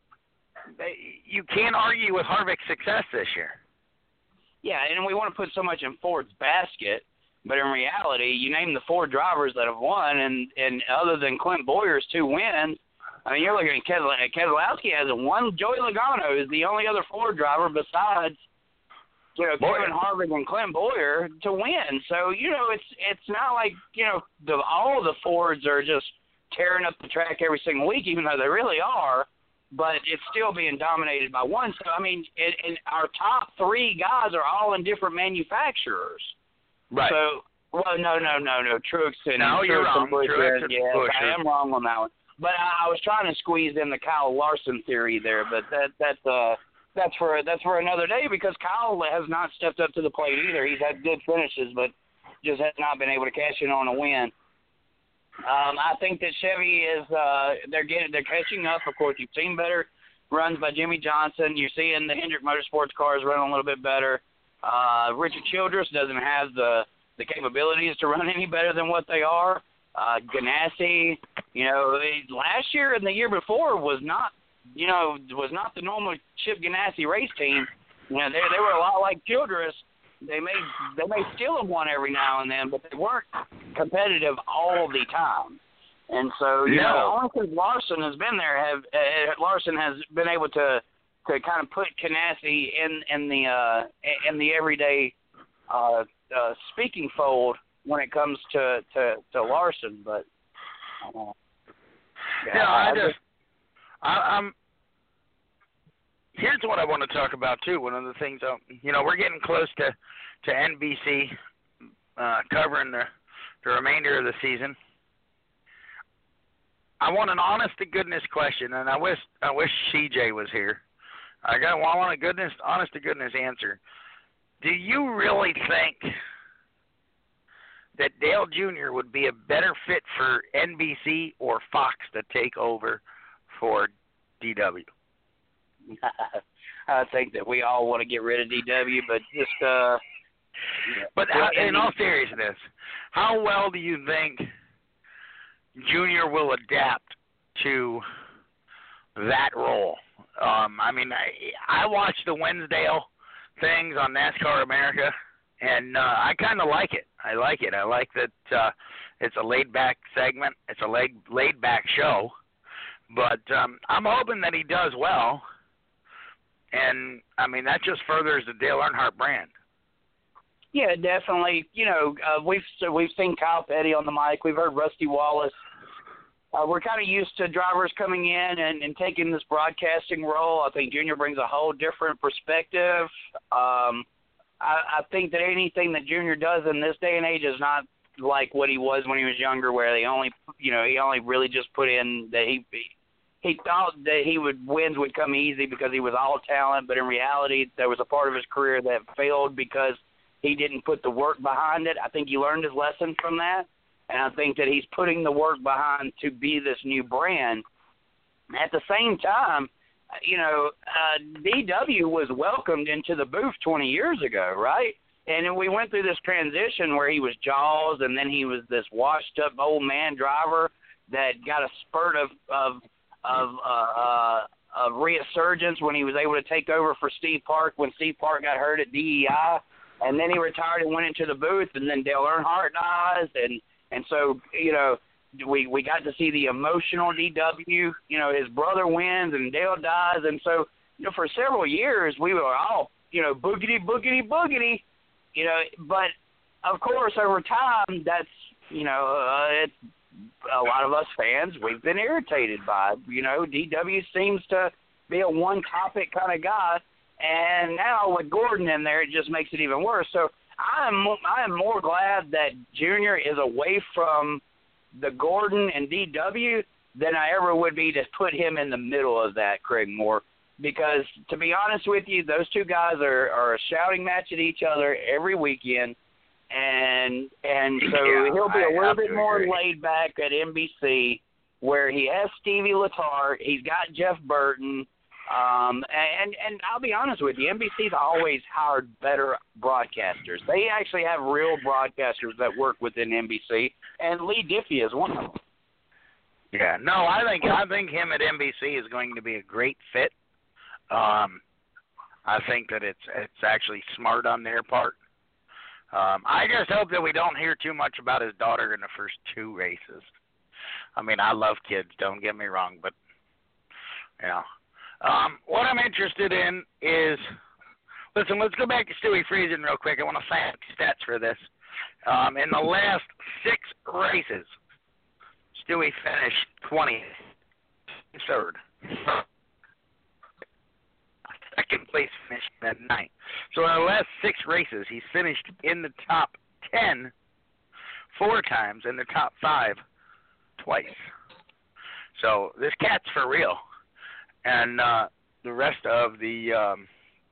they, you can't argue with Harvick's success this year. Yeah, and we want to put so much in Ford's basket, but in reality, you name the four drivers that have won, and, and other than Clint Bowyer's two wins, I mean, you're looking at Keselowski. Keselowski hasn't won. Joey Logano is the only other Ford driver besides, you know, Kevin Harvick and Clint Bowyer to win. So, you know, it's it's not like, you know, the, all of the Fords are just tearing up the track every single week, even though they really are. But it's still being dominated by one. So, I mean, it, and our top three guys are all in different manufacturers. Right. So, well, no, no, no, no. Truex and no, Truex you're wrong. and Busch. Truex Yeah, Busch. I am wrong on that one. But I, I was trying to squeeze in the Kyle Larson theory there, but that that's uh that's for that's for another day because Kyle has not stepped up to the plate either. He's had good finishes, but just has not been able to cash in on a win. Um, I think that Chevy is uh, they're getting they're catching up. Of course, you've seen better runs by Jimmy Johnson. You're seeing the Hendrick Motorsports cars run a little bit better. Uh, Richard Childress doesn't have the the capabilities to run any better than what they are. Uh, Ganassi, you know, last year and the year before was not, you know, was not the normal Chip Ganassi race team. You know, they they were a lot like Childress. They may they may still have won every now and then, but they weren't competitive all the time. And so, you no. know, only because Larson has been there, have uh, Larson has been able to to kind of put Ganassi in in the uh, in the everyday uh, uh, speaking fold when it comes to, to, to Larson, but uh, yeah, no, I, I just, I, I'm. Here's what I want to talk about too. One of the things, uh, you know, we're getting close to, to N B C uh, covering the, the remainder of the season. I want an honest to goodness question, and I wish I wish C J was here. I got well, I want a goodness, honest to goodness answer. Do you really think that Dale Junior would be a better fit for N B C or Fox to take over for D W? I think that we all want to get rid of D W, but just uh. But well, how, in all seriousness, how well do you think Junior will adapt to that role? Um, I mean, I, I watch the Wednesdale things on NASCAR America. And uh, I kind of like it. I like it. I like that uh, it's a laid-back segment. It's a laid, laid-back show. But um, I'm hoping that he does well. And, I mean, that just furthers the Dale Earnhardt brand. Yeah, definitely. You know, uh, we've we've seen Kyle Petty on the mic. We've heard Rusty Wallace. Uh, we're kind of used to drivers coming in and, and taking this broadcasting role. I think Junior brings a whole different perspective. Um I, I think that anything that Junior does in this day and age is not like what he was when he was younger, where they only, you know, he only really just put in that he he thought that he would wins would come easy because he was all talent, but in reality, there was a part of his career that failed because he didn't put the work behind it. I think he learned his lesson from that, and I think that he's putting the work behind to be this new brand. At the same time, you know, uh, D W was welcomed into the booth twenty years ago, right? And then we went through this transition where he was Jaws, and then he was this washed-up old man driver that got a spurt of of of, uh, uh, of resurgence when he was able to take over for Steve Park when Steve Park got hurt at D E I, and then he retired and went into the booth, and then Dale Earnhardt dies, and and so you know. We we got to see the emotional D W. You know, his brother wins and Dale dies, and so you know for several years we were all you know boogity boogity boogity. You know, but of course over time that's you know uh, it's a lot of us fans we've been irritated by. You know, D W seems to be a one topic kind of guy, and now with Gordon in there, it just makes it even worse. So I'm I'm more glad that Junior is away from the Gordon and D W than I ever would be to put him in the middle of that, Craig Moore. Because, to be honest with you, those two guys are, are a shouting match at each other every weekend. And and so yeah, he'll be a I little bit more agree. laid back at N B C, where he has Stevie Letarte, he's got Jeff Burton. Um, and, and I'll be honest with you, N B C's always hired better broadcasters. They actually have real broadcasters that work within N B C, and Lee Diffie is one of them. Yeah, no, I think I think him at N B C is going to be a great fit. Um, I think that it's it's actually smart on their part. Um, I just hope that we don't hear too much about his daughter in the first two races. I mean, I love kids, don't get me wrong, but you know. Um, what I'm interested in is, listen, let's go back to Stewie Friesen real quick. I want to find stats for this. Um, in the last six races, Stewie finished twenty-third. Second place finished at ninth. So in the last six races, he's finished in the top ten four times, in the top five twice. So this cat's for real. And uh, the rest of the um,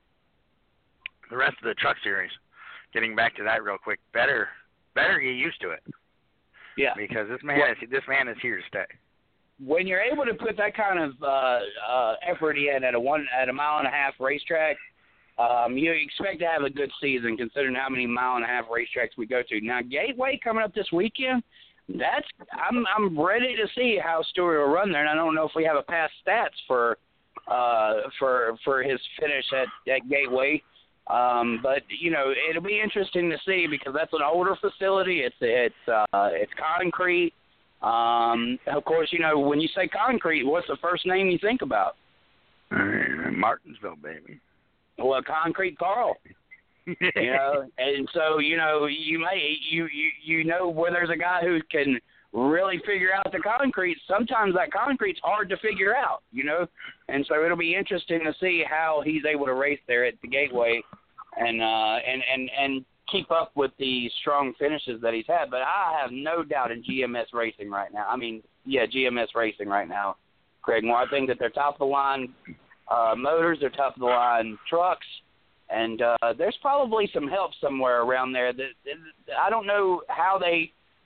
the rest of the truck series, getting back to that real quick, better better get used to it. Yeah, because this man is this man is here to stay. When you're able to put that kind of uh, uh, effort in at a one at a mile and a half racetrack, um, you expect to have a good season, considering how many mile and a half racetracks we go to. Now, Gateway coming up this weekend. That's I'm I'm ready to see how Stewart will run there, and I don't know if we have a past stats for uh, for for his finish at, at Gateway, um, but you know it'll be interesting to see because that's an older facility. It's it's uh, it's concrete. Um, of course, you know when you say concrete, what's the first name you think about? Uh, Martinsville, baby. Well, Concrete Carl. You know, and so you know you may you, you you know where there's a guy who can really figure out the concrete. Sometimes that concrete's hard to figure out, you know, and so it'll be interesting to see how he's able to race there at the Gateway and uh and and and keep up with the strong finishes that he's had. But I have no doubt in G M S Racing right now. I mean, yeah, G M S Racing right now, Craig Moore. I think that they're top of the line uh, motors, they're top of the line trucks. And uh, there's probably some help somewhere around there. That, that I don't know how they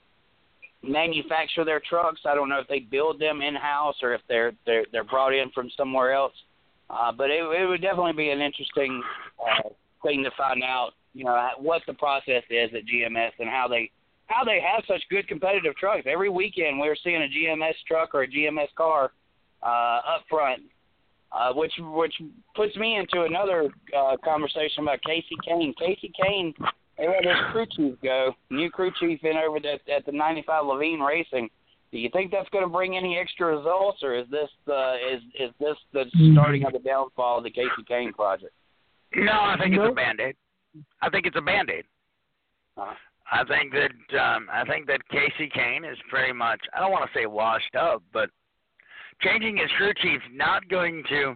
manufacture their trucks. I don't know if they build them in-house or if they're they're, they're brought in from somewhere else. Uh, but it, it would definitely be an interesting uh, thing to find out. You know what the process is at G M S and how they how they have such good competitive trucks. Every weekend we're seeing a G M S truck or a G M S car uh, up front. Uh, which which puts me into another uh, conversation about Casey Kane. Casey Kane, they let his crew chief go, new crew chief in over the, at the ninety-five Levine Racing. Do you think that's going to bring any extra results, or is this the is is this the starting of the downfall of the Casey Kane project? No, I think it's a Band-Aid. I think it's a Band-Aid. Uh-huh. I think that um, I think that Casey Kane is pretty much, I don't want to say washed up, but changing his crew chief not going to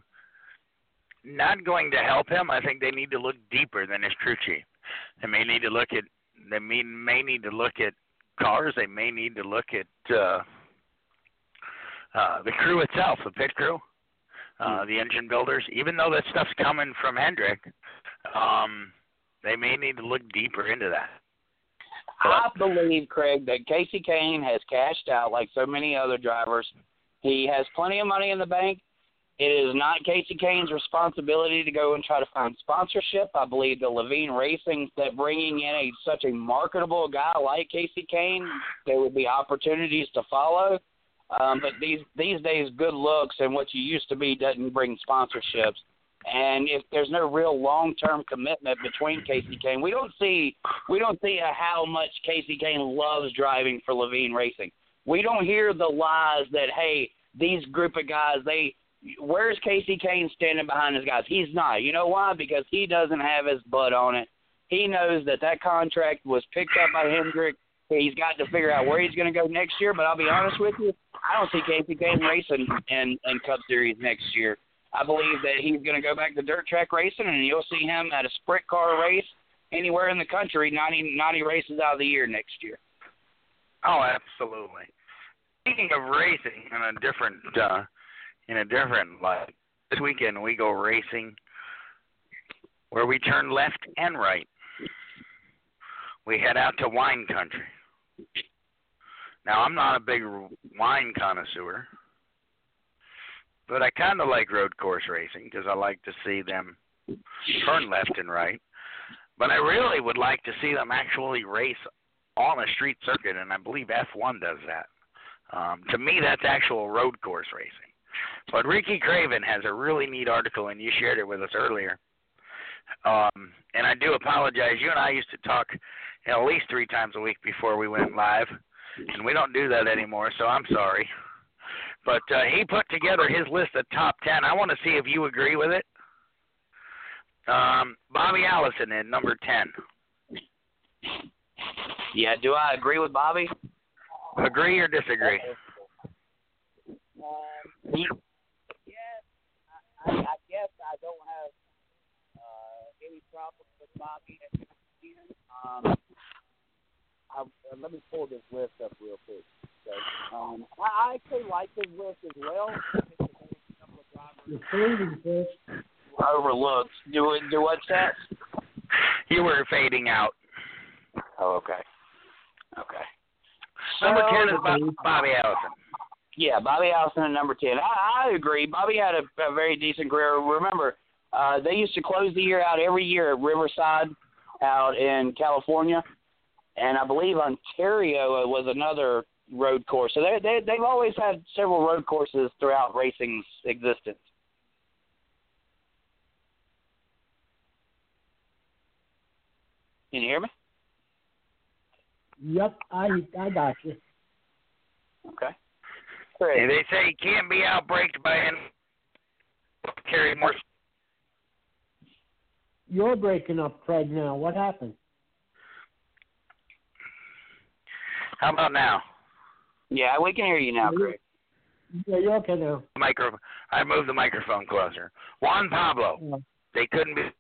not going to help him. I think they need to look deeper than his crew chief. They may need to look at they may, may need to look at cars, they may need to look at uh, uh, the crew itself, the pit crew, uh, the engine builders. Even though that stuff's coming from Hendrick, um, they may need to look deeper into that. I believe, Craig, that Kasey Kahne has cashed out like so many other drivers. He has plenty of money in the bank. It is not Kasey Kahne's responsibility to go and try to find sponsorship. I believe the Levine Racing, that bringing in a such a marketable guy like Kasey Kahne, there would be opportunities to follow. Um, but these these days, good looks and what you used to be doesn't bring sponsorships. And if there's no real long-term commitment between Kasey Kahne, we don't see we don't see a, how much Kasey Kahne loves driving for Levine Racing. We don't hear the lies that, hey, these group of guys, they where's Kasey Kahne standing behind his guys? He's not. You know why? Because he doesn't have his butt on it. He knows that that contract was picked up by Hendrick. He's got to figure out where he's going to go next year. But I'll be honest with you, I don't see Kasey Kahne racing in, in Cup Series next year. I believe that he's going to go back to dirt track racing, and you'll see him at a sprint car race anywhere in the country ninety, ninety races out of the year next year. Oh, absolutely. Speaking of racing, in a different, uh, in a different light, this weekend we go racing where we turn left and right. We head out to wine country. Now, I'm not a big wine connoisseur, but I kind of like road course racing because I like to see them turn left and right. But I really would like to see them actually race on a street circuit, and I believe F one does that. Um, to me, that's actual road course racing. But Ricky Craven has a really neat article, and you shared it with us earlier. Um, and I do apologize. You and I used to talk you know, at least three times a week before we went live, and we don't do that anymore, so I'm sorry. But uh, he put together his list of top ten. I want to see if you agree with it. Um, Bobby Allison in number ten. Yeah, do I agree with Bobby? Agree or disagree? Um, yes, I, I guess I don't have uh, any problem with Bobby. Um, I, uh, let me pull this list up real quick. So, um, I, I actually like his list as well. You're fading, Chris. Overlooked. Do it. Do what's that? You were fading out. Oh, okay. Okay. Number So, ten is Bob, Bobby Allison. Yeah, Bobby Allison at number ten. I, I agree. Bobby had a, a very decent career. Remember, uh, they used to close the year out every year at Riverside out in California, and I believe Ontario was another road course. So they, they, they've always had several road courses throughout racing's existence. Can you hear me? Yep, I I got you. Okay. And they say he can't be outbraked by any carry more. You're breaking up, Fred, now. What happened? How about now? Yeah, we can hear you now, Craig. Yeah, you're okay now. Micro, I moved the microphone closer. Juan Pablo. Yeah. They couldn't be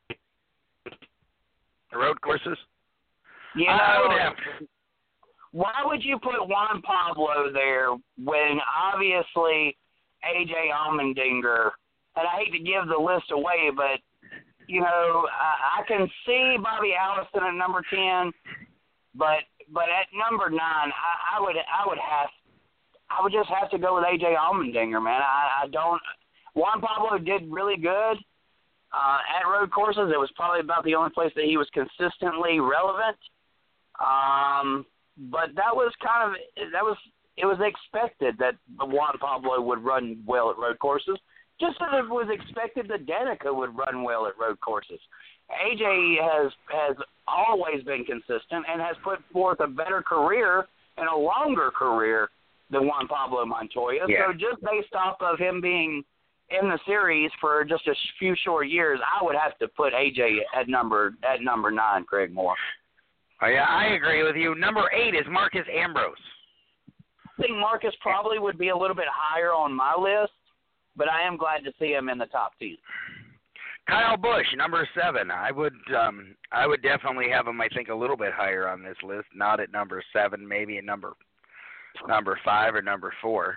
road courses? You I would know, have. why would you put Juan Pablo there when obviously A J Allmendinger, and I hate to give the list away, but, you know, I, I can see Bobby Allison at number ten, but but at number nine, I, I would I would have I would just have to go with A J Allmendinger, man. I, I don't Juan Pablo did really good uh, at road courses. It was probably about the only place that he was consistently relevant. Um, but that was kind of that was it was expected that Juan Pablo would run well at road courses, just as it was expected that Danica would run well at road courses. A J has has always been consistent and has put forth a better career and a longer career than Juan Pablo Montoya. Yeah. So just based off of him being in the series for just a few short years, I would have to put A J at number at number nine, Craig Moore. Oh, yeah, I agree with you. Number eight is Marcus Ambrose. I think Marcus probably would be a little bit higher on my list, but I am glad to see him in the top ten. Kyle Busch, number seven. I would um, I would definitely have him, I think, a little bit higher on this list. Not at number seven, maybe at number number five or number four.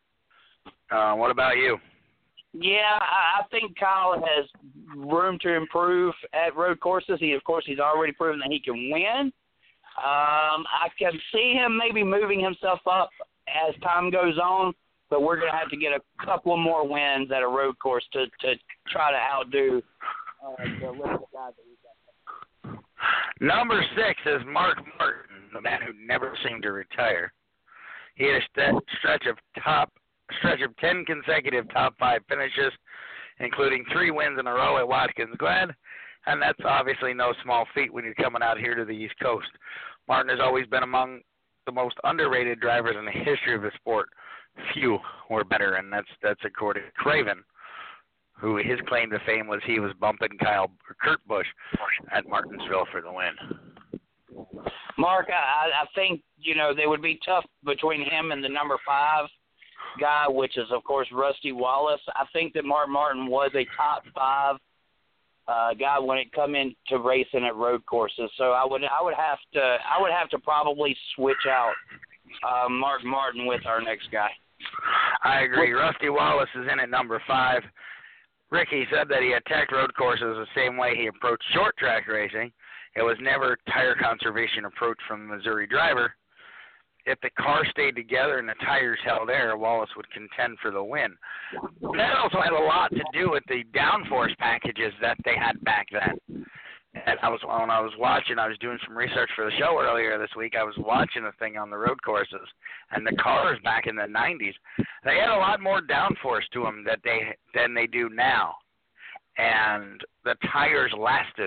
Uh, what about you? Yeah, I I think Kyle has room to improve at road courses. He, of course, he's already proven that he can win. Um, I can see him maybe moving himself up as time goes on, but we're going to have to get a couple more wins at a road course to, to try to outdo uh, the list of guys that we've got. Number six is Mark Martin, the man who never seemed to retire. He had a st- stretch of top stretch of ten consecutive top five finishes, including three wins in a row at Watkins Glen, and that's obviously no small feat when you're coming out here to the East Coast. Martin has always been among the most underrated drivers in the history of the sport. Few were better, and that's that's according to Craven, who his claim to fame was he was bumping Kyle Kurt Busch at Martinsville for the win. Mark, I, I think, you know, they would be tough between him and the number five guy, which is, of course, Rusty Wallace. I think that Mark Martin was a top five uh, guy when it come into racing at road courses. So I would I would have to I would have to probably switch out uh, Mark Martin with our next guy. I agree. Rusty Wallace is in at number five. Ricky said that he attacked road courses the same way he approached short track racing. It was never tire conservation approach from the Missouri driver. If the car stayed together and the tires held air, Wallace would contend for the win. That also had a lot to do with the downforce packages that they had back then. And I was when I was watching, I was doing some research for the show earlier this week. I was watching the thing on the road courses, and the cars back in the nineties, they had a lot more downforce to them that they than they do now, and the tires lasted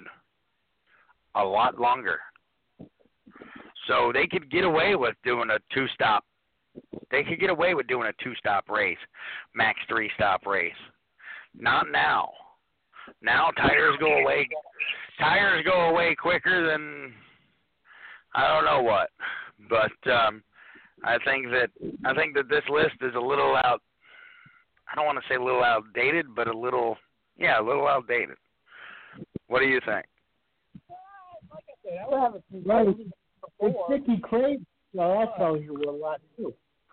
a lot longer. So they could get away with doing a two-stop. They could get away with doing a two-stop race, max three-stop race. Not now. Now tires go away. Tires go away quicker than I don't know what. But um, I think that I think that this list is a little out. I don't want to say a little outdated, but a little, yeah, a little outdated. What do you think? Like I said, I would have a right. And Sticky Craig, well, that tells you a lot too.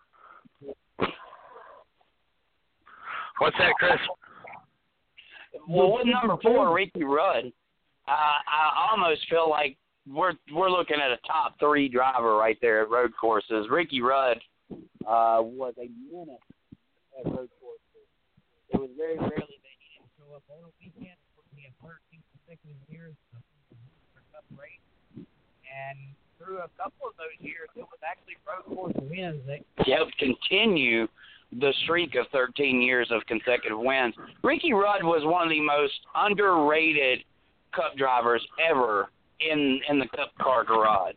What's that, Chris? Well, with number four, Ricky Rudd, uh, I almost feel like we're we're looking at a top three driver right there at road courses. Ricky Rudd uh, was a menace at road courses. It was very rarely that he didn't show up on a weekend. He had thirteen consecutive years for Cup race, and through a couple of those years, it was actually road course wins that helped continue the streak of thirteen years of consecutive wins. Ricky Rudd was one of the most underrated Cup drivers ever in in the Cup car garage.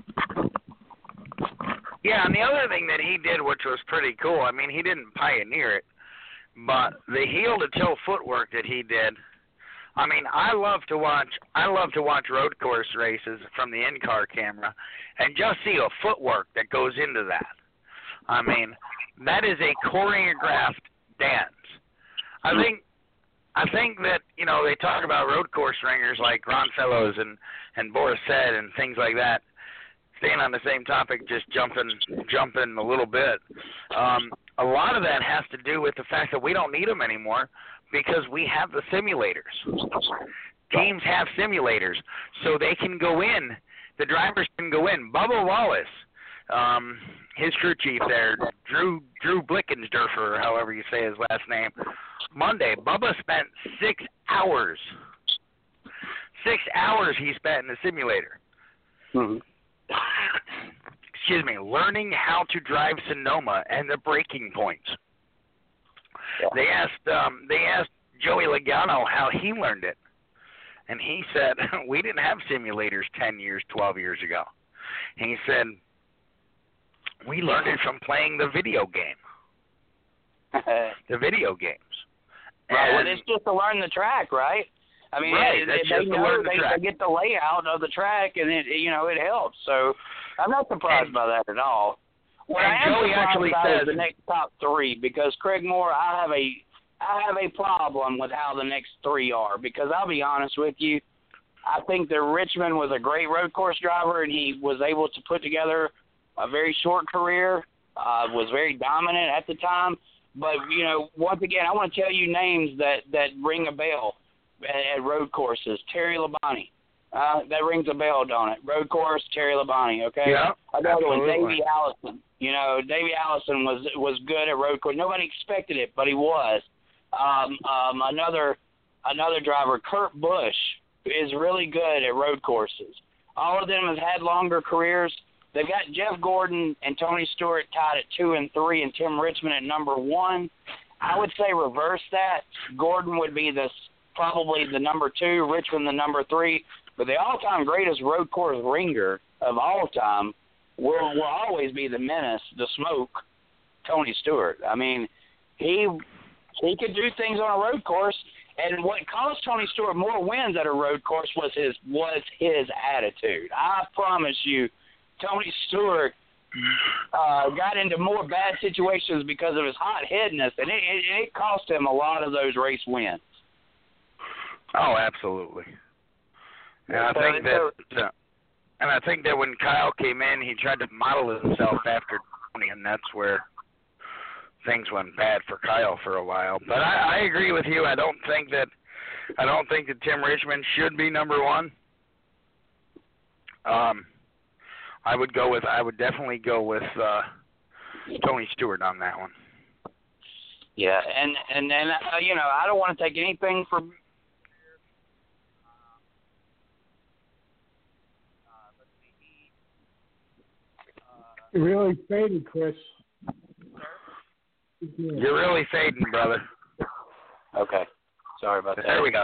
Yeah, and the other thing that he did, which was pretty cool, I mean, he didn't pioneer it, but the heel-to-toe footwork that he did, I mean, I love to watch. I love to watch road course races from the in-car camera, and just see a footwork that goes into that. I mean, that is a choreographed dance. I think. I think that you know they talk about road course ringers like Ron Fellows and and Boris Said and things like that. Staying on the same topic, just jumping jumping a little bit. Um, a lot of that has to do with the fact that we don't need them anymore, because we have the simulators. Teams have simulators, so they can go in. The drivers can go in. Bubba Wallace, um, his crew chief there, Drew Drew Blickensderfer, or however you say his last name, Monday, Bubba spent six hours. Six hours he spent in the simulator. Mm-hmm. Excuse me, learning how to drive Sonoma and the braking points. They asked um, they asked Joey Logano how he learned it, and he said, we didn't have simulators ten years, twelve years ago. And he said, we learned it from playing the video game. the video games. Right, well, it's just to learn the track, right? I mean, right, they, that's they, just know, to learn the they, track. they get the layout of the track, and it, you know, it helps. So I'm not surprised and, by that at all. What and I am Joey surprised actually about says is the next top three, because Craig Moore, I have a I have a problem with how the next three are because I'll be honest with you, I think that Richmond was a great road course driver and he was able to put together a very short career, uh, was very dominant at the time. But, you know, once again, I want to tell you names that, that ring a bell at, at road courses. Terry Labonte. Uh, that rings a bell, don't it? Road course, Terry Labonte, okay? Yeah, Another one, absolutely. Davey Allison. You know, Davey Allison was was good at road course. Nobody expected it, but he was. Um, um, another another driver, Kurt Busch, is really good at road courses. All of them have had longer careers. They've got Jeff Gordon and Tony Stewart tied at two and three, and Tim Richmond at number one. I would say reverse that. Gordon would be the probably the number two, Richmond the number three. But the all-time greatest road course ringer of all time will will always be the menace, the smoke, Tony Stewart. I mean, he he could do things on a road course, and what caused Tony Stewart more wins at a road course was his was his attitude. I promise you, Tony Stewart uh, got into more bad situations because of his hot-headedness, and it, it, it cost him a lot of those race wins. Oh, absolutely. And I think that, uh, and I think that when Kyle came in, he tried to model himself after Tony, and that's where things went bad for Kyle for a while. But I, I agree with you. I don't think that, I don't think that Tim Richmond should be number one. Um, I would go with, I would definitely go with uh, Tony Stewart on that one. Yeah, and and then uh, you know, I don't want to take anything from. You're really faded, Chris. You're really fading, brother. Okay. Sorry about that. There we go.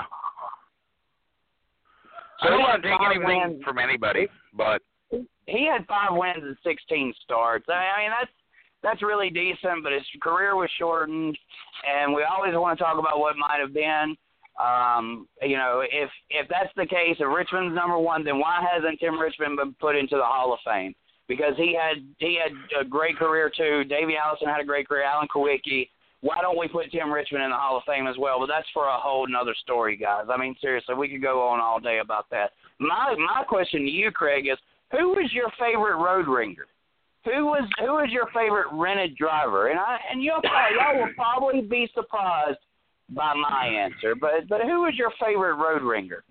So I don't he want to had take five anything wins. from anybody, but He had five wins and sixteen starts. I mean, that's that's really decent, but his career was shortened, and we always want to talk about what might have been. Um, you know, if if that's the case, if Richmond's number one, then why hasn't Tim Richmond been put into the Hall of Fame? Because he had he had a great career too. Davey Allison had a great career. Alan Kulwicki. Why don't we put Tim Richmond in the Hall of Fame as well? But that's for a whole nother story, guys. I mean, seriously, we could go on all day about that. My my question to you, Craig, is who was your favorite road ringer? Who was who was your favorite rented driver? And I and you'll probably, y'all will probably be surprised by my answer. But but who was your favorite road ringer?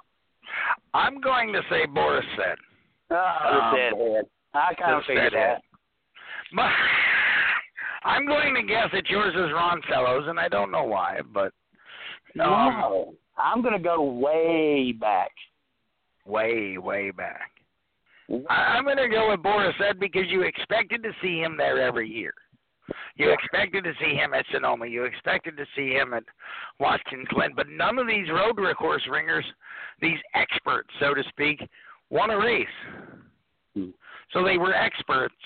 I'm going to say Boris Said. Oh, Um, deadhead. I kind of figured that. But I'm going to guess that yours is Ron Fellows, and I don't know why, but um, No, I'm going to go way back. way, way back. I, I'm going to go with Boris Said because you expected to see him there every year. You expected to see him at Sonoma. You expected to see him at Watkins Glen. But none of these road course ringers, these experts, so to speak, won a race. Hmm. So they were experts,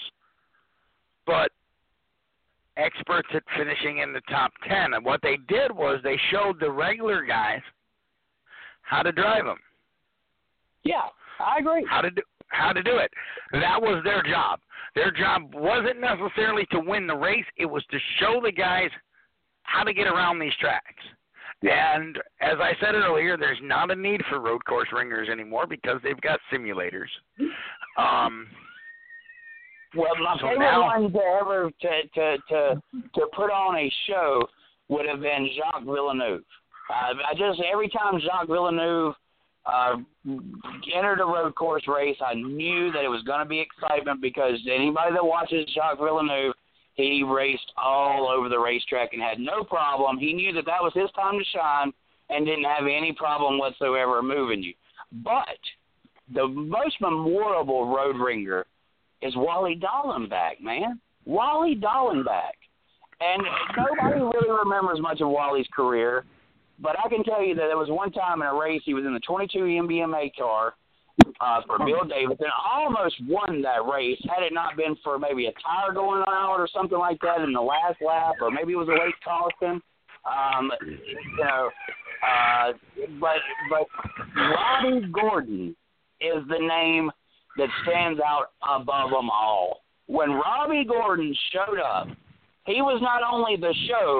but experts at finishing in the top ten. And what they did was they showed the regular guys how to drive them. Yeah, I agree. How to do how to do it. That was their job. Their job wasn't necessarily to win the race. It was to show the guys how to get around these tracks. And as I said earlier, there's not a need for road course ringers anymore because they've got simulators. Um, Well, my so favorite now, one to ever to, to to to put on a show would have been Jacques Villeneuve. Uh, I just every time Jacques Villeneuve uh, entered a road course race, I knew that it was going to be excitement because anybody that watches Jacques Villeneuve, he raced all over the racetrack and had no problem. He knew that that was his time to shine and didn't have any problem whatsoever moving you. But the most memorable road ringer is Wally Dallenbach, man. Wally Dallenbach. And nobody really remembers much of Wally's career, but I can tell you that there was one time in a race he was in the twenty-two M B M A car uh, for Bill Davidson, almost won that race had it not been for maybe a tire going out or something like that in the last lap, or maybe it was a late caution. Um, you know, uh, but but Robbie Gordon is the name that stands out above them all. When Robbie Gordon showed up, he was not only the show,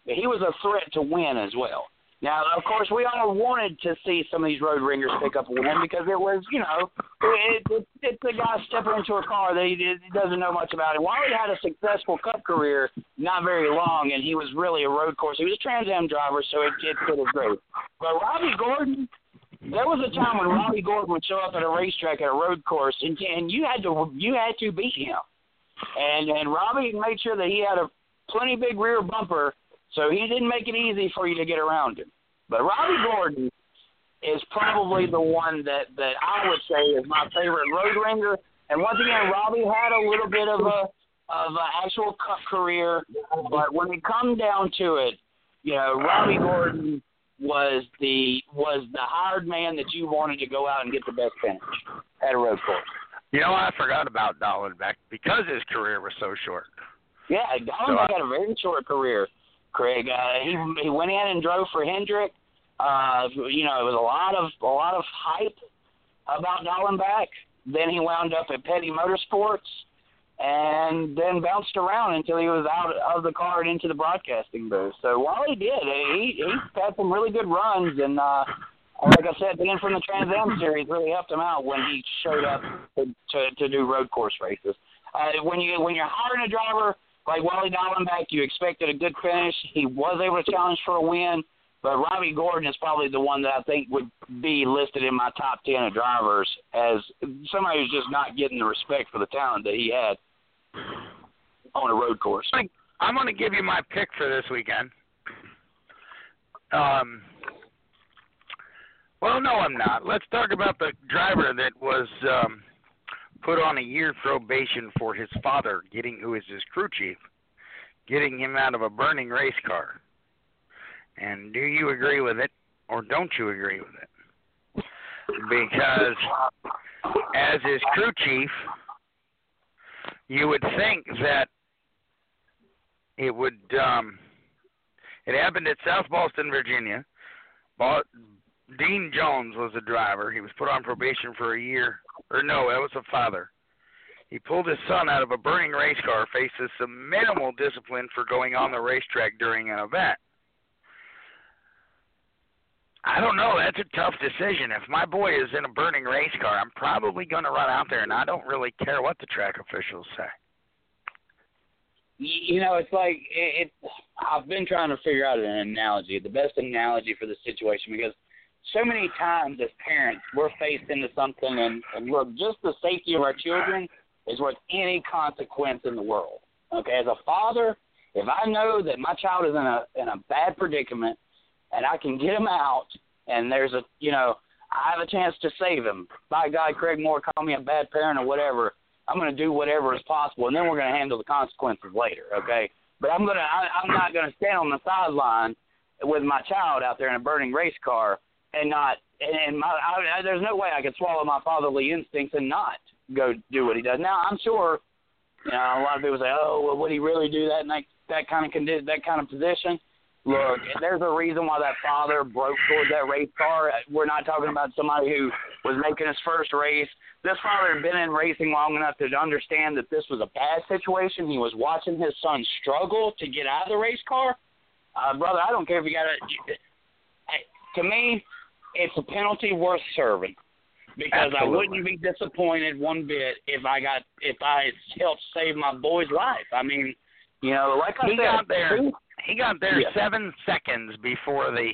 he was a threat to win as well. Now, of course, we all wanted to see some of these road ringers pick up a win because it was, you know, it, it, it's the guy stepping into a car that he, he doesn't know much about. And while he had a successful Cup career, not very long, and he was really a road course, he was a Trans Am driver, so it, it fit his great. But Robbie Gordon, there was a time when Robbie Gordon would show up at a racetrack at a road course, and, and you had to you had to beat him. And and Robbie made sure that he had a plenty big rear bumper, so he didn't make it easy for you to get around him. But Robbie Gordon is probably the one that, that I would say is my favorite road ringer. And once again, Robbie had a little bit of a of an actual Cup career, but when it come down to it, you know, Robbie Gordon was the was the hired man that you wanted to go out and get the best finish at a road course. You know, I forgot about Dallenbach because his career was so short. Yeah, Dallenbach so, had a very short career, Craig. Uh, he he went in and drove for Hendrick. Uh, you know, it was a lot of a lot of hype about Dallenbach. Then he wound up at Petty Motorsports, and then bounced around until he was out of the car and into the broadcasting booth. So while he did, he he had some really good runs, and uh, like I said, being from the Trans Am series really helped him out when he showed up to to, to do road course races. Uh, when you when you're hiring a driver like Wally Dallenbach, you expected a good finish. He was able to challenge for a win, but Robbie Gordon is probably the one that I think would be listed in my top ten of drivers as somebody who's just not getting the respect for the talent that he had on a road course. I'm going to give you my pick for this weekend. Um. Well, no, I'm not. Let's talk about the driver that was um, put on a year probation for his father, getting who is his crew chief, getting him out of a burning race car. And do you agree with it, or don't you agree with it? Because as his crew chief, you would think that it would. Um, it happened at South Boston, Virginia. Bought, Dean Jones was the driver. He was put on probation for a year. Or no, that was the father. He pulled his son out of a burning race car, faces some minimal discipline for going on the racetrack during an event. I don't know. That's a tough decision. If my boy is in a burning race car, I'm probably going to run out there, and I don't really care what the track officials say. You know, it's like it, it. I've been trying to figure out an analogy, the best analogy for the situation, because so many times as parents, we're faced into something, and, and look, just the safety of our children is worth any consequence in the world. Okay, as a father, if I know that my child is in a in a bad predicament, and I can get him out, and there's a, you know, I have a chance to save him. By God, Craig Moore, call me a bad parent or whatever. I'm going to do whatever is possible, and then we're going to handle the consequences later. Okay, but I'm gonna, I, I'm not going to stand on the sideline with my child out there in a burning race car. And not, and my, I, there's no way I could swallow my fatherly instincts and not go do what he does. Now, I'm sure, you know, a lot of people say, "Oh, well, would he really do that in that, that kind of condi- that kind of position?" Look, there's a reason why that father broke towards that race car. We're not talking about somebody who was making his first race. This father had been in racing long enough to understand that this was a bad situation. He was watching his son struggle to get out of the race car. Uh, brother, I don't care if you got to. To me, it's a penalty worth serving, because Absolutely. I wouldn't be disappointed one bit if I got if I helped save my boy's life. I mean, you know, like I he said, got there. He got there yeah. seven seconds before the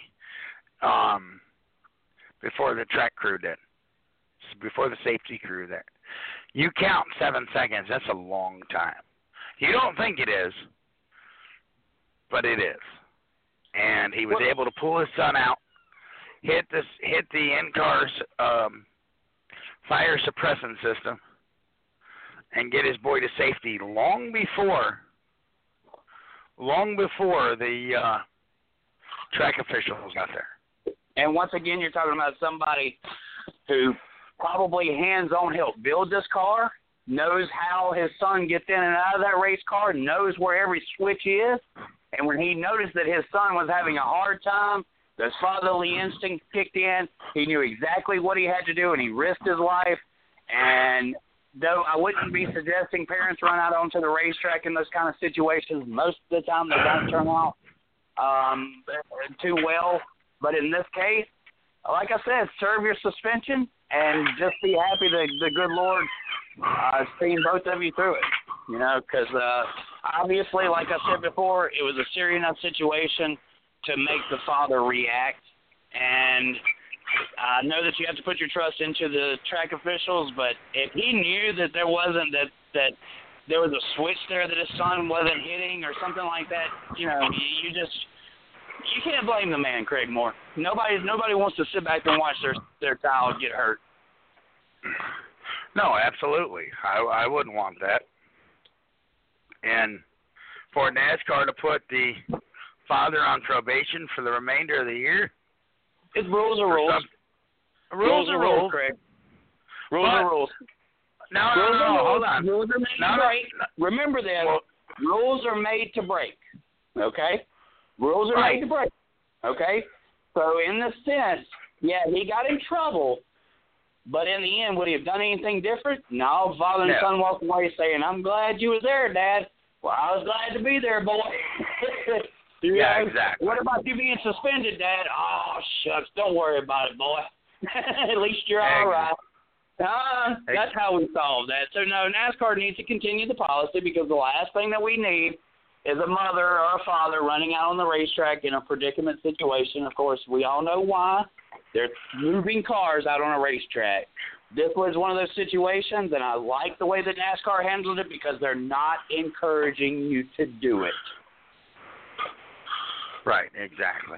um before the track crew did, before the safety crew there. You count seven seconds. That's a long time. You don't think it is, but it is. And he was what? able to pull his son out. Hit this, hit the in-car's um, fire suppressant system, and get his boy to safety long before, long before the uh, track officials got there. And once again, you're talking about somebody who probably hands-on helped build this car, knows how his son gets in and out of that race car, knows where every switch is, and when he noticed that his son was having a hard time, his fatherly instinct kicked in. He knew exactly what he had to do, and he risked his life. And though I wouldn't be suggesting parents run out onto the racetrack in those kind of situations, most of the time they don't turn out. um, too well. But in this case, like I said, serve your suspension and just be happy that the good Lord uh, seen both of you through it. You know, because uh, obviously, like I said before, it was a serious enough situation to make the father react. And I know that you have to put your trust into the track officials, but if he knew that there wasn't that that there was a switch there that his son wasn't hitting or something like that, you know, you, you just you can't blame the man, Craig Moore. Nobody nobody wants to sit back and watch their their child get hurt. No, absolutely. I I wouldn't want that. And for NASCAR to put the father on probation for the remainder of the year, it's rules are rules. Some, rules, rules are rules, rules, Craig. Rules but, are rules. No, rules no, no, rules. hold on. Rules are made no, to break. No, Remember that. well, rules are made to break. Okay? Rules are right. made to break. Okay? So in the sense, yeah, he got in trouble, but in the end, would he have done anything different? No. Father and no. son walked away saying, I'm glad you was there, Dad. Well, I was glad to be there, boy. you yeah, know? exactly. What about you being suspended, Dad? Oh, shucks. Don't worry about it, boy. At least you're all right. Uh, that's how we solve that. So, no, NASCAR needs to continue the policy because the last thing that we need is a mother or a father running out on the racetrack in a predicament situation. Of course, we all know why. They're moving cars out on a racetrack. This was one of those situations, and I like the way that NASCAR handled it because they're not encouraging you to do it. Right, exactly.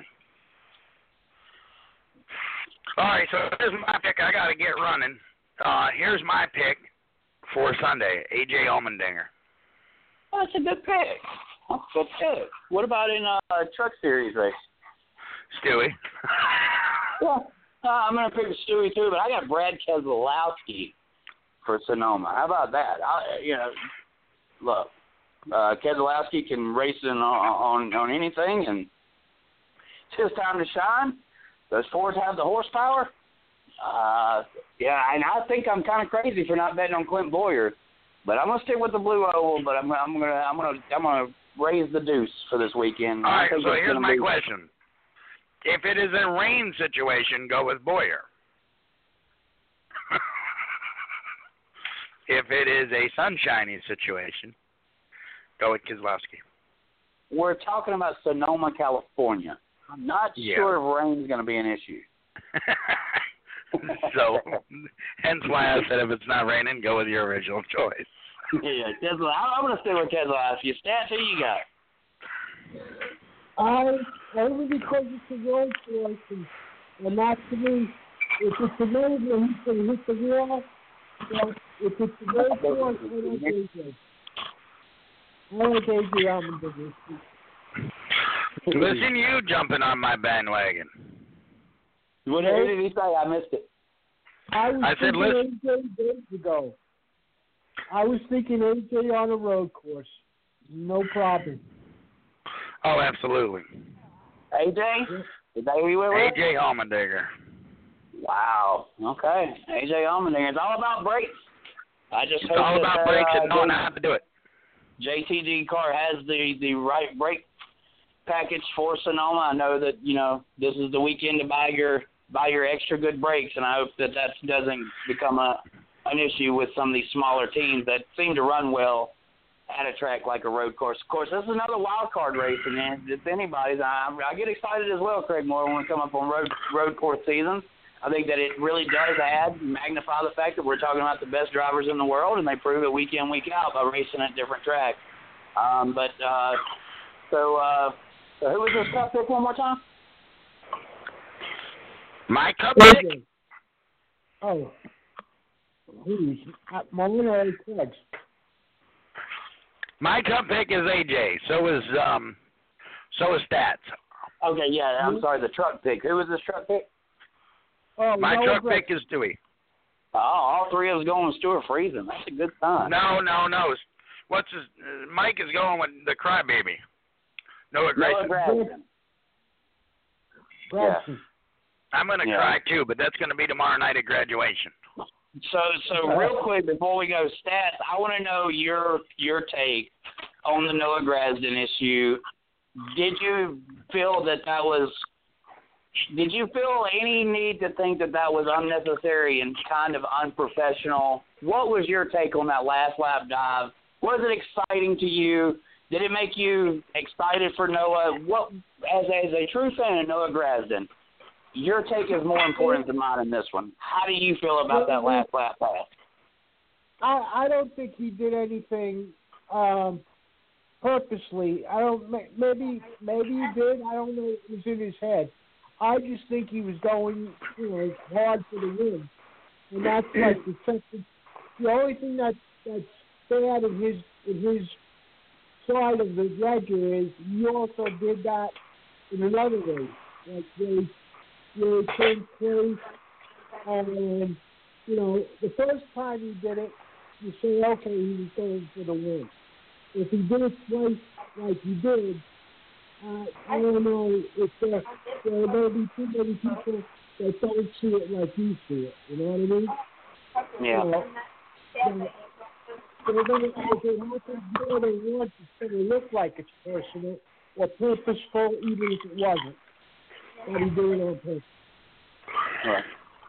All right, so here's my pick. I got to get running. Uh, here's my pick for Sunday, A J Allmendinger. Oh, that's a good pick. That's a good pick. What about in a uh, truck series race? Stewie. Yeah, uh, I'm going to pick Stewie too, but I got Brad Keselowski for Sonoma. How about that? I, you know, look, uh, Keselowski can race in on, on on anything, and it's his time to shine. Those Fords have the horsepower. Uh, yeah, and I think I'm kind of crazy for not betting on Clint Boyer, but I'm gonna stick with the blue oval. But I'm, I'm gonna I'm gonna I'm gonna raise the deuce for this weekend. All right, so here's my be... question: if it is a rain situation, go with Boyer. If it is a sunshiny situation, go with Keselowski. We're talking about Sonoma, California. I'm not yeah. sure if rain is going to be an issue. So, hence why I said if it's not raining, go with your original choice. yeah, Tesla. I'm going to stay with Keselowski. Stats, who you got? I only because it's a road course, and, and that's to me, if it's a road and he's going to hit the wall, well, if it's a road course, I don't think so. I don't think the Allmendinger. Listen, you jumping on my bandwagon. What did he say? I missed it. I was I said, thinking listen. A J days ago. I was thinking A J on a road course. No problem. Oh, absolutely. A J? Is that who you went with? A J Allmendinger. Wow. Okay. A J Allmendinger. It's all about brakes. I just it's hope all that, about uh, brakes and knowing how to do it. J T G car has the, the right brake package for Sonoma. I know that, you know, this is the weekend to buy your buy your extra good brakes, and I hope that that doesn't become a an issue with some of these smaller teams that seem to run well at a track like a road course. Of course, this is another wild card race, and if anybody's, I, I get excited as well, Craig Moore, when we come up on road road course seasons. I think that it really does add, magnify the fact that we're talking about the best drivers in the world, and they prove it week in, week out by racing at different tracks. Um, but uh, so, uh, so who was this cup pick one more time? My cup pick? Oh. Who's my winner is Craig. My cup pick is A J. So is um, so is Stats. Okay, yeah. I'm sorry. The truck pick. Who was this truck pick? Oh, my no, truck Greg. pick is Stewie. Oh, all three of us going with Stuart Friesen. That's a good sign. No, no, no. What's his? Uh, Mike is going with the crybaby. Noah Grayson. Noah Yeah. I'm going to yeah. cry too, but that's going to be tomorrow night at graduation. So, so real quick before we go, Stats, I want to know your your take on the Noah Grasdon issue did you feel that that was? Did you feel any need to think that that was unnecessary and kind of unprofessional? What was your take on that last lap dive? Was it exciting to you? Did it make you excited for Noah? What, as a, as a true fan of Noah Grasden, your take is more important than mine in this one. How do you feel about that last lap pass? I I don't think he did anything um, purposely. I don't. Maybe maybe he did. I don't know. It was in his head. I just think he was going, you know, hard for the win, and that's like the second. The only thing that that's bad in his in his side of the ledger is he also did that in another way. Like they they came close, and you know, the first time he did it, you say, okay, he was going for the win. If he did it twice like he did. Uh, I don't know if there, there may be too many people that don't see it like you see it. You know what I mean? Yeah. Uh, but, but if it happens more than once, it's going to look like it's personal or purposeful, even if it wasn't. That he did it on purpose. Right.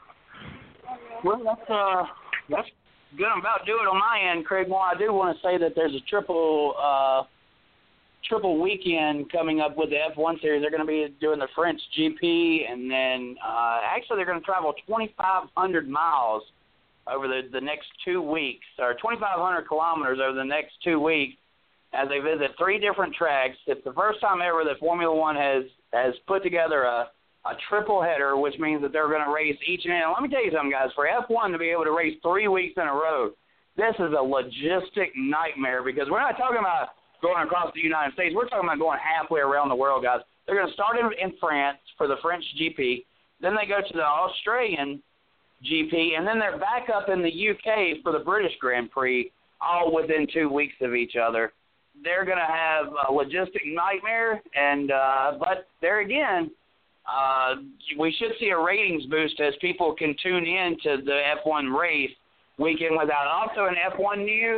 Well, that's uh, that's good. I'm about to do it on my end, Craig. Well, I do want to say that there's a triple. Uh, triple weekend coming up with the F one series. They're going to be doing the French G P, and then uh, actually they're going to travel twenty-five hundred miles over the, the next two weeks, or twenty-five hundred kilometers over the next two weeks as they visit three different tracks. It's the first time ever that Formula One has, has put together a, a triple header, which means that they're going to race each and every. Let me tell you something, guys. For F one to be able to race three weeks in a row, this is a logistic nightmare because we're not talking about going across the United States. We're talking about going halfway around the world, guys. They're going to start in, in France for the French G P. Then they go to the Australian G P, and then they're back up in the U K for the British Grand Prix, all within two weeks of each other. They're going to have a logistic nightmare, and uh, but there again, uh, we should see a ratings boost as people can tune in to the F one race week in without. Also in F one news,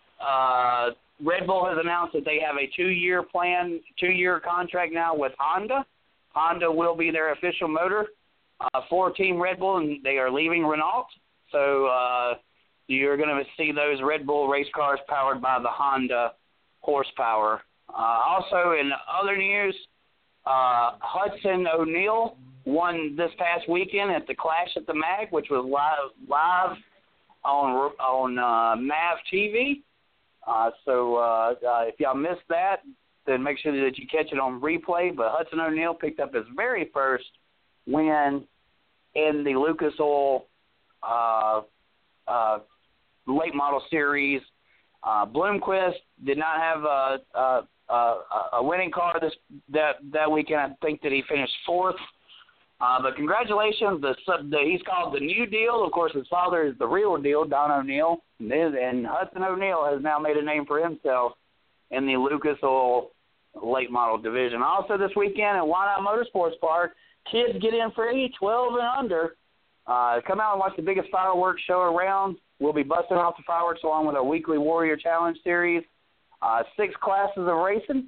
uh, Red Bull has announced that they have a two-year plan, two-year contract now with Honda. Honda will be their official motor uh, for Team Red Bull, and they are leaving Renault. So uh, you're going to see those Red Bull race cars powered by the Honda horsepower. Uh, also, in other news, uh, Hudson O'Neal won this past weekend at the Clash at the Mag, which was live live on on uh, M A V T V. Uh, so uh, uh, if y'all missed that, then make sure that you catch it on replay. But Hudson O'Neal picked up his very first win in the Lucas Oil uh, uh, late model series. Uh, Bloomquist did not have a, a, a, a winning car this that that weekend. I think that he finished fourth. Uh, but congratulations, the, the he's called the New Deal. Of course, his father is the real deal, Don O'Neill, and, and Hudson O'Neal has now made a name for himself in the Lucas Oil late model division. Also this weekend at Why Not Motorsports Park, kids get in free, twelve and under. Uh, come out and watch the biggest fireworks show around. We'll be busting off the fireworks along with our weekly Warrior Challenge series. Uh, six classes of racing.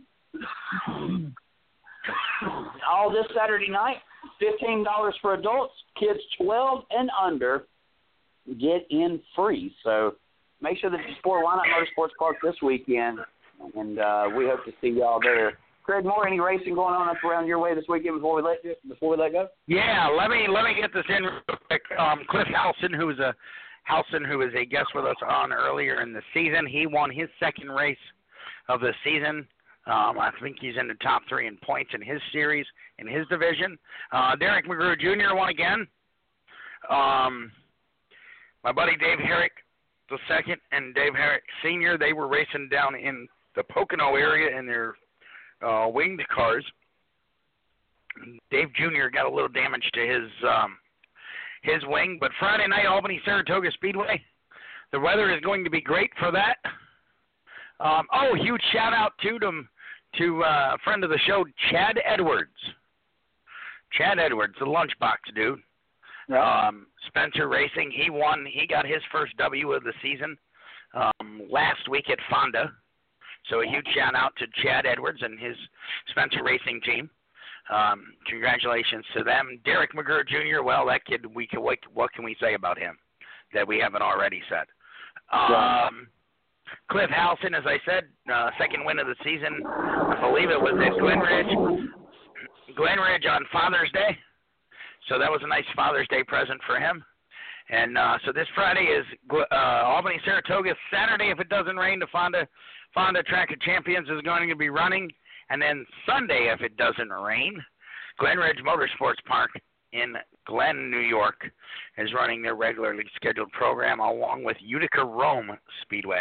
All this Saturday night. fifteen dollars for adults. Kids twelve and under get in free. So make sure that you support Why Not Motorsports Park this weekend, and uh, we hope to see y'all there. Craig Moore, any racing going on up around your way this weekend before we let you, before we let go? Yeah, let me let me get this in real quick. Um, Cliff Halson, who is a Halson, who was a guest with us on earlier in the season, he won his second race of the season. Um, I think he's in the top three in points in his series, in his division. Uh, Derek McGrew Junior won again. Um, my buddy Dave Herrick the second and Dave Herrick Senior, they were racing down in the Pocono area in their uh, winged cars. Dave Junior got a little damage to his um, his wing, but Friday night, Albany Saratoga Speedway, the weather is going to be great for that. Um, oh, huge shout out to them. To uh, a friend of the show, Chad Edwards. Chad Edwards, the lunchbox dude. Um, Spencer Racing, he won. He got his first W of the season um, last week at Fonda. So a huge shout out to Chad Edwards and his Spencer Racing team. Um, congratulations to them. Derek McGurr Junior Well, that kid, we can what, what can we say about him that we haven't already said? Um, Cliff Halson, as I said, uh, second win of the season. I believe it was at Glen Ridge. Glen Ridge on Father's Day. So that was a nice Father's Day present for him. And uh, so this Friday is uh, Albany Saratoga. Saturday, if it doesn't rain, the Fonda Fonda Track of Champions is going to be running. And then Sunday, if it doesn't rain, Glen Ridge Motorsports Park in Glen, New York, is running their regularly scheduled program along with Utica Rome Speedway.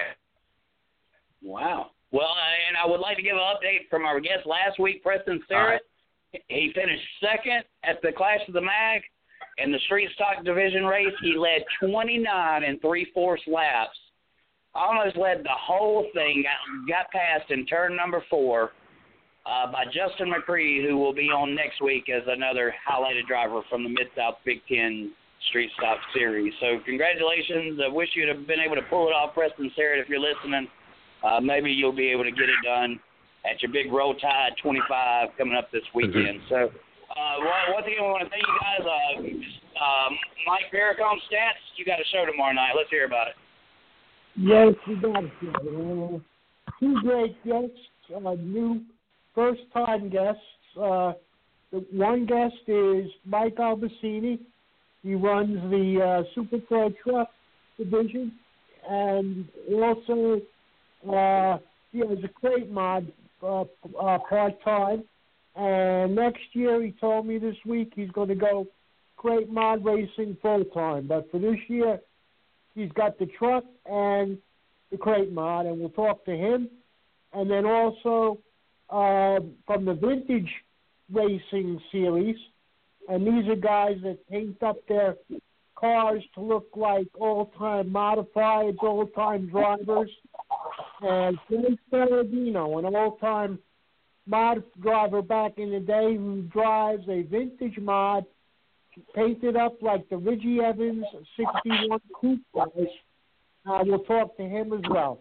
Wow. Well, uh, and I would like to give an update from our guest last week, Preston Sterrett. Right. He finished second at the Clash of the Mag. In the street stock division race, he led twenty-nine and three-fourths laps. Almost led the whole thing, got, got passed in turn number four uh, by Justin McCree, who will be on next week as another highlighted driver from the Mid-South Big Ten Street Stock Series. So congratulations. I wish you'd have been able to pull it off, Preston Sterrett, if you're listening. Uh, maybe you'll be able to get it done at your big Roll Tide twenty-five coming up this weekend. Mm-hmm. So uh, one thing I want to thank you guys, uh, um, Mike Paracom Stats, you got a show tomorrow night. Let's hear about it. Yes, we got a show. Uh, two great guests, uh, new first-time guests. Uh, the one guest is Mike Albacini. He runs the uh, Supercar Truck division, and also uh, he has a crate mod uh, uh, part-time. And next year, he told me this week, he's going to go crate mod racing full-time. But for this year, he's got the truck and the crate mod, and we'll talk to him. And then also uh, from the vintage racing series, and these are guys that paint up their cars to look like old-time modifieds, old-time drivers. And Frank Ferradino, an old-time mod driver back in the day who drives a vintage mod painted up like the Reggie Evans sixty-one Coupe cars. Uh, we'll talk to him as well.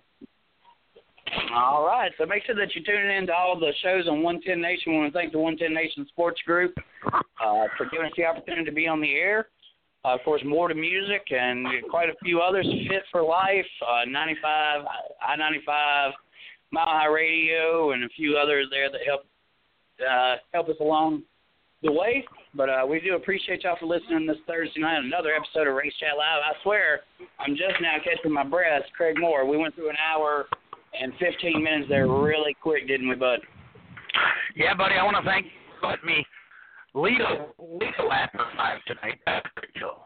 All right, so make sure that you're tuning in to all the shows on one ten Nation. We want to thank the one ten Nation Sports Group uh, for giving us the opportunity to be on the air. Uh, of course, More to Music and quite a few others, Fit for Life, uh, ninety-five, I ninety-five, Mile High Radio, and a few others there that help uh, help us along the way. But uh, we do appreciate y'all for listening this Thursday night, another episode of Race Chat Live. I swear, I'm just now catching my breath. Craig Moore, we went through an hour and fifteen minutes there really quick, didn't we, bud? Yeah, buddy, I want to thank you for letting me lead a, lead a lap of five tonight. That's pretty cool.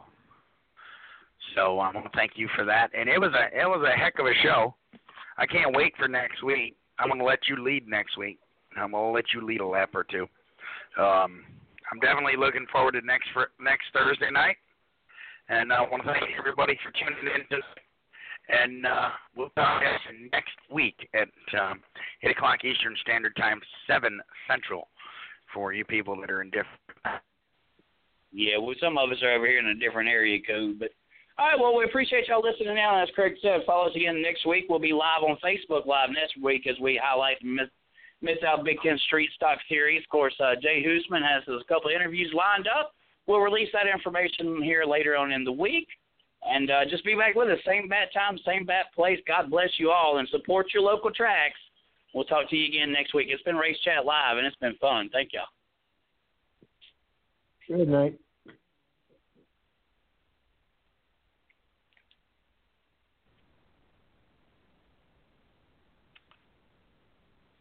So I want to thank you for that. And it was a it was a heck of a show. I can't wait for next week. I'm going to let you lead next week. I'm going to let you lead a lap or two. Um, I'm definitely looking forward to next for, next Thursday night. And I want to thank everybody for tuning in tonight. And uh, we'll talk next week at um, eight o'clock Eastern Standard Time, seven Central, for you people that are in different. Yeah, well, some of us are over here in a different area code. But all right, well, we appreciate y'all listening now. As Craig said, follow us again next week. We'll be live on Facebook Live next week as we highlight Miss Mid-South Big Ten Street Stock Series. Of course, uh, Jay Hoosman has a couple of interviews lined up. We'll release that information here later on in the week. And uh, just be back with us. Same bat time, same bat place. God bless you all, and support your local tracks. We'll talk to you again next week. It's been Race Chat Live, and it's been fun. Thank y'all. Good night.